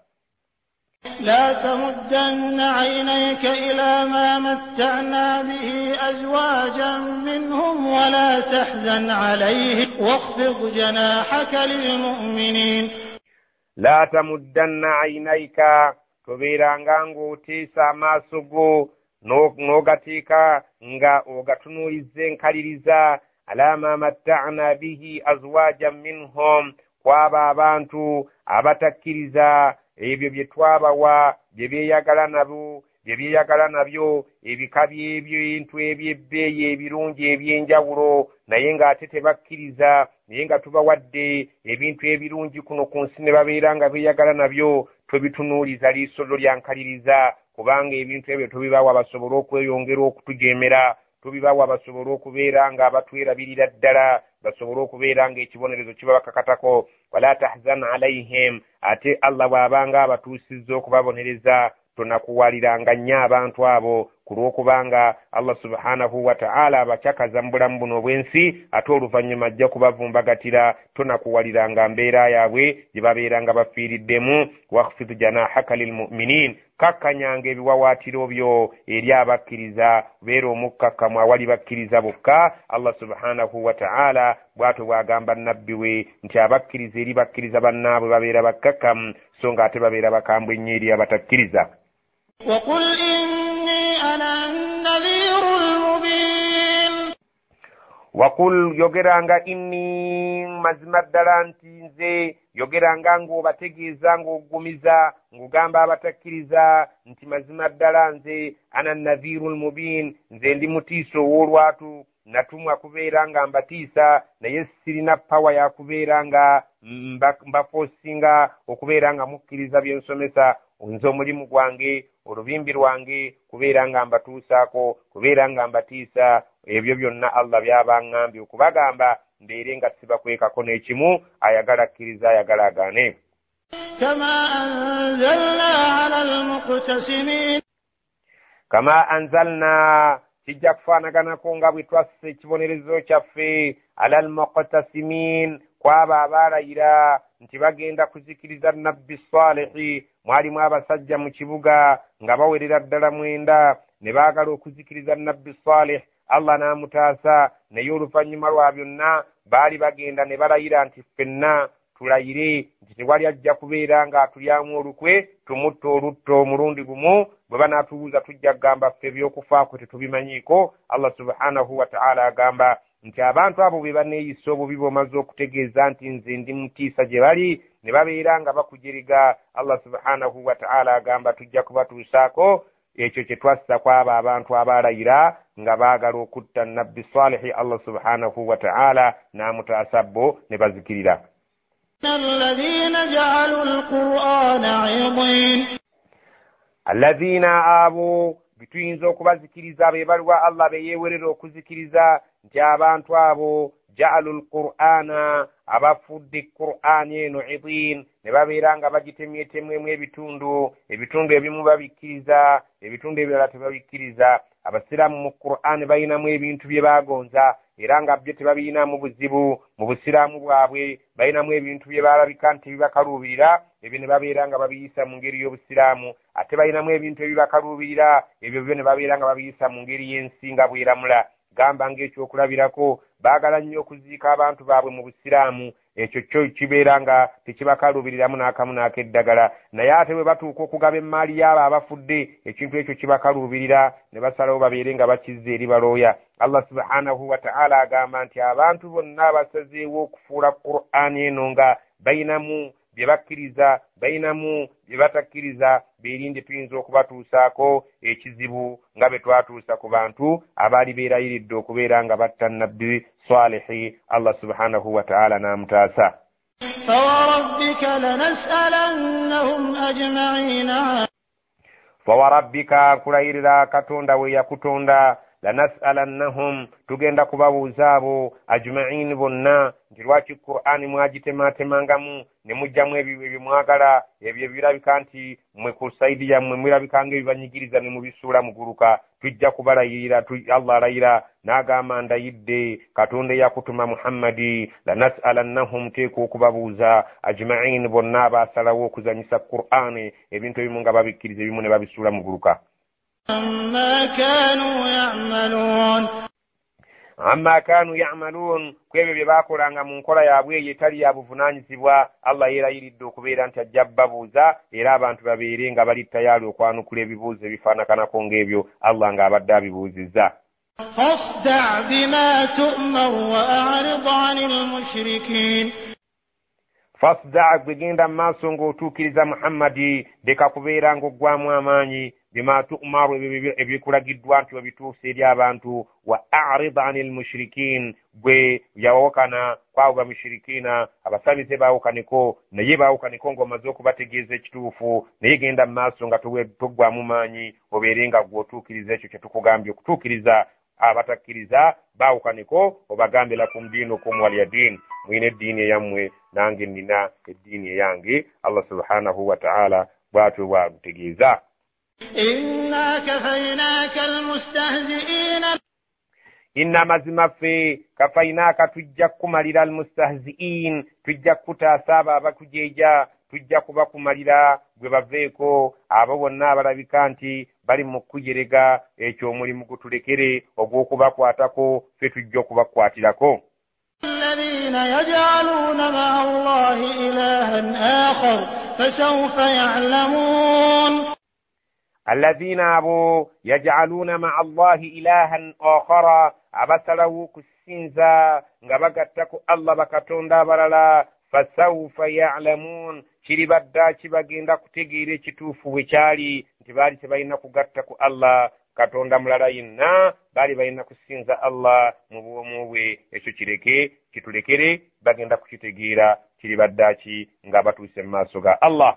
Speaker 2: لا تمدن عينيك إلى ما متعنا به أزواجا منهم ولا تحزن عليهم واخفض جناحك للمؤمنين.
Speaker 3: لا تمدن عينيك tobeeranga ng'otiisa amaaso go n'ogateeka nga ogatunuuliza enkaliriza ala ma matta'na bihi azwajan minhum, kwaba abantu abatakkiriza ebyo bye twabawa bye beeyagala nabyo ebika by'ebintu eby'ebbeeyi ebirungi eby'enjawulo, naye ng'ate tebakkiriza, naye nga tubawadde ebintu ebirungi kuno ku nsi ne babeera nga beeyagala nabyo. Tobitunuuliza liiso lyo lyankaliriza, kubanga ebintu ebyo tubibawa basobole okweyongera okutujeemera, tubibawa basobole okubeera nga abatwerabirira ddala, basobole okubeera nga ekibonerezo kibabakakatako. Wala tahzan alayhim, ate Allah bw'abanga abatuusizza okubabonereza tonakuwaliranga nnyo abantu abo, ku lw'okubanga Allah subhanahu wa ta'ala abakyakaza mu bulamu buno obw'ensi, ate oluvannyuma ajja kubavumbagatira. Tonakuwaliranga mbeera yaabwe gye babeera nga bafiiriddemu. Wakhfid janahaka lilmu'minin, kakkanyanga ebiwawaatiro byo eri abakkiriza, beera omukkakkamu awali bakkiriza bokka. Allah subhanahu wa ta'ala bw'atyo bw'agamba nabbi we nti abakkiriza eri bakkiriza bannaabwe babeera bakkakkamu, so nga ate babeera bakambwe nnyo eri abatakkiriza.
Speaker 2: وقل إني أنا النذير المبين.
Speaker 3: وقل yogeranga inni, mazima ddala nti nze, yogeranga ng'obategeeza ng'ogumiza ng'ogamba abatakkiriza nti mazima ddala nze ana nadhirul mubin, nze ndi mutiiso ow'olwatu, natumwa kubeera nga mbatiisa, naye sirina pawa ya kubeera nga mbafoosinga okubeera nga mukkiriza bye nsomesa. Nze omulimu gwange, olubimbi lwange kubeera nga mbatuusaako, kubeera nga mbatiisa. Ebyo byonna Allah by'abaŋŋambye okubagamba mbeere nga sibakwekako n'ekimu, ayagala akkiriza ayagala agaane. Kama anzalna, kijja kufaanaganako nga bwe twassa ekibonerezo kyaffe ala almuqtasimin, kwaba abaalayira nti bagenda kuzikiriza nabbi Saalihi. Mwalimu abasajja mu kibuga nga bawerera ddala 9 ne baagala okuzikiriza nabbi Saalih. Allah n'amutaasa, naye oluvannyuma lwa byonna baali bagenda ne balayira nti ffenna tulayire nti tewali ajja kubeera ng'atulyamu olukwe, tumutta olutto omulundi gumu. Bwe banaatubuuza tujja kugamba ffe ebyokufaako tetubimanyiiko. Allah subhanahu wa ta'ala agamba nti abantu abo be baneeyisa obubi bw'omaze okutegeeza nti nze ndi mutiisa gye bali, ne babeera nga bakujeriga. Allah subhanahu wa ta'ala agamba tujja kubatuusaako ekyo kye twassa kwabo abantu abaalayira nga baagala okutta nabbi Saalihi. Allah subhanahu wa ta'ala n'amutaasa bo ne bazikirira. Alladhiina abo bituyinza okubazikiriza be baliwa Allah be yeewerera okuzikiriza nti abantu abo ja'alu al-Qur'ana, abafudde Qur'ani eno idin, ne babeera nga bagitemyetemwemu ebitundu ebimu babikkiriza, ebitundu ebirala tebabikkiriza. Abasiraamu mu Qur'ani balinamu ebintu bye bagonza era nga byo tebabirinamu buzibu mu busiraamu bwabwe. Balinamu ebintu bye balabika nti bibakaluubirira, ebyo ne babeera nga babiyisa mu ngeri y'obusiraamu. Ate balinamu ebintu ebibakaluubirira, ebyo byo ne babeera nga babiyisa mu ngeri y'ensinga bweramula. Gamba ng'ekyokulabirako, baagala nnyo okuziika abantu baabwe mu busiraamu ekyo kyo kibeera nga tekibakaluubiriramu n'akamu n'akeddagala. Naye ate bwe batuuka okugaba emmaali y'abo abafudde, ekintu ekyo kibakaluubirira ne basalawo babeere nga bakizza eri balooya. Allah subhanahu wa ta'ala agamba nti abantu bonna abasazeewo okufuula Qur'ani eno nga bayinamu bye bakkiriza, bayinamu bye batakkiriza, beerinde tuyinza okubatuusaako ekizibu nga bwe twatuusa ku bantu abaali beerayiridde okubeera nga batta nabbi Salihi. Allah subhanahu wa ta'ala n'amutaasa.
Speaker 2: فوربك لنسألنهم أجمعين.
Speaker 3: فوربك kulayirira Katonda we yakutonda, lanas'alannahum tugenda kubabuuza abo ajma'in bonna nti lwaki Qur'ani mwagitematemangamu ne mujjamu ebyo mwagala, ebyo birabika nti mwe ku saidi yammwe mwirabika ng'ebibanyigiriza ne mubisuula muguluka. Tujja kubalayirira, Allah alayira n'agamba ndayidde Katonda yakutuma Muhammadi, lanas'alannahum teeka okubabuuza ajma'in bonna abaasalawo okuzanyisa Qur'ani ebintu ebimu nga babikkiriza ebimu ne babisuula muguluka. amma kanu ya'malun kwebyo bye baakolanga mu nkola yaabwe eyo etali ya buvunaanyizibwa. Allah yeerayiridde okubeera nti ajja babuuza era abantu babeere nga bali tayali okwanukula ebibuuzo ebifaanakanako ng'ebyo Allah ng'abadde abibuuzizza.
Speaker 2: فاصدع بما تؤمر وأعرض عن المشركين.
Speaker 3: fasda gwegenda mu maaso ng'otuukiriza Muhammadi, leka kubeera ng'oggwamu amaanyi bima tu'maru ebikulagiddwa nti wabituusa eri abantu. Wa a'rid 'anil mushrikin, gwe yawokana kwabo bamushirikina abasamize baawukaniko, naye baawukaniko ng'omaze okubategeeza ekituufu, naye genda mu maaso nga toggwamu maanyi obeere nga gw'otuukiriza ekyo kye tukugambye okutuukiriza. Abatakkiriza baawukaniko obagambe lakum diinukum waliya diin, mwine eddiini eyammwe nange nina eddiini eyange. Allah subhanahu wa ta'ala bw'atyo bw'agutegeeza.
Speaker 2: inna kafaynaaka almustahzi'ina.
Speaker 3: Inna mazima ffe kafaynaaka tujja kumalira almustahzi'in, tujja kutaasa abo abakujeeja, tujja kubakumalira gwe baveeko abo bonna abalabika nti bali mu kujerega ekyo omulimu gutulekere ogw'okubakwatako, ffe tujja okubakwatirako.
Speaker 2: الذين يجعلون مع الله إلها آخر فسوف يعلمون.
Speaker 3: الذين ابو يجعلون مع الله إلها آخر abasalawo kusinza nga bagattako Allah bakatonda abalala. fasawfa ya'lamun, kiribadda kibagenda kutegeera ekituufu bwe kyali nti baali tebalina kugatta ku Allah katonda mulala yenna, baali balina kusinza Allah mu bwomu bwe. Ekyo kitulekere bagenda kukitegeera kiribadda ki nga batuuse mu maaso ga Allah.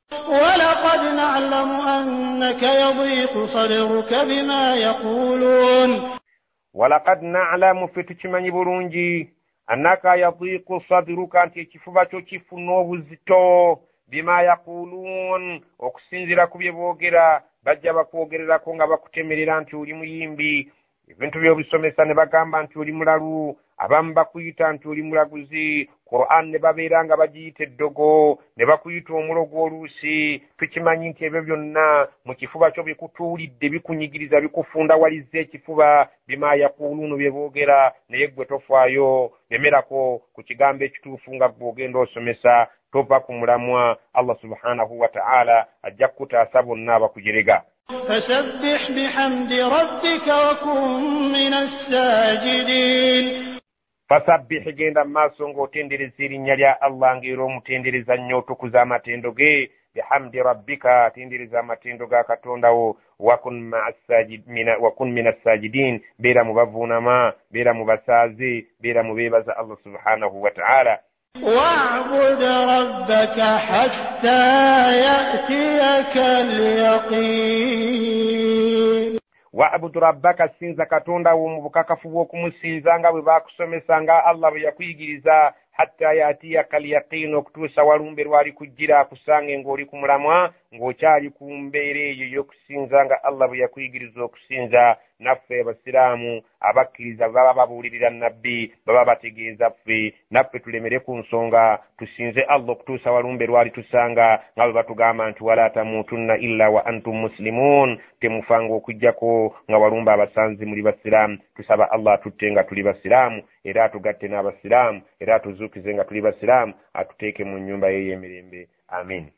Speaker 2: ولقد نعلم أنك يضيق صدرك بما يقولون.
Speaker 3: ولقد نعلم فتكمني bulungi annaka yadiqu sadruka, nti ekifuba kyo kifuna obuzito bima yaqulun, okusinzira ku bye boogera. Bajja bakwogererako nga bakutemerera nti oli muyimbi, ebintu by'obisomesa ne bagamba nti oli mulalu, abamu bakuyita nti oli mulaguzi, Qur'an ne babeera nga bagiyita eddogo, ne bakuyita omulogo oluusi. Tukimanyi nti ebyo byonna mu kifuba kyo bikutuulidde, bikunyigiriza, bikufundawalizza ekifuba. bima yaqulunu bye boogera, naye gwe tofaayo, lemerako ku kigambo ekituufu nga gw'ogenda osomesa, tova ku mulamwa. Allah subhanahu wa ta'ala ajja kutaasa bonna abakujerega.
Speaker 2: فسبح بحمد ربك وكن من الساجدين.
Speaker 3: Fasabbih, genda maaso ng'otendereza erinnya lya Allah ng'era omutendereza nnyo, otukuza amatendo ge. Bihamdi rabbika, tendereza amatendo ga Katonda wo. Wakun min as-sajidin, beera mu bavuunama, beera mu basaazi, beera mu beebaza Allah subhanahu wa ta'ala.
Speaker 2: واعبد ربك حتى يأتيك اليقين.
Speaker 3: Wa'budu rabbaka, sinza Katonda wo mu bukakafu bw'okumusinza nga bwe baakusomesanga Allah bwe yakuyigiriza. Hatta yatiyaka al-yaqin, okutuusa walumbe lwali kujjira akusange ng'oli ku mulamwa, ng'okyali ku mbeera eyo y'okusinza nga Allah bwe yakuyigiriza okusinza. Naffe abasiraamu abakkiriza baba babuulirira nabbi, baba bategeeza ffe, naffe tulemere ku nsonga tusinze Allah okutuusa walumbe lwali tusanga nga bwe batugamba nti wala tamutunna illa wa antum muslimun, temufanga okujjako nga walumbe abasanzi muli basiraamu. Tusaba Allah atutte nga tuli basiraamu, era atugatte n'abasiraamu, era atuzuule atuzuukize nga tuli basiraamu, atuteeke mu nnyumba ye ey'emirembe. Amin.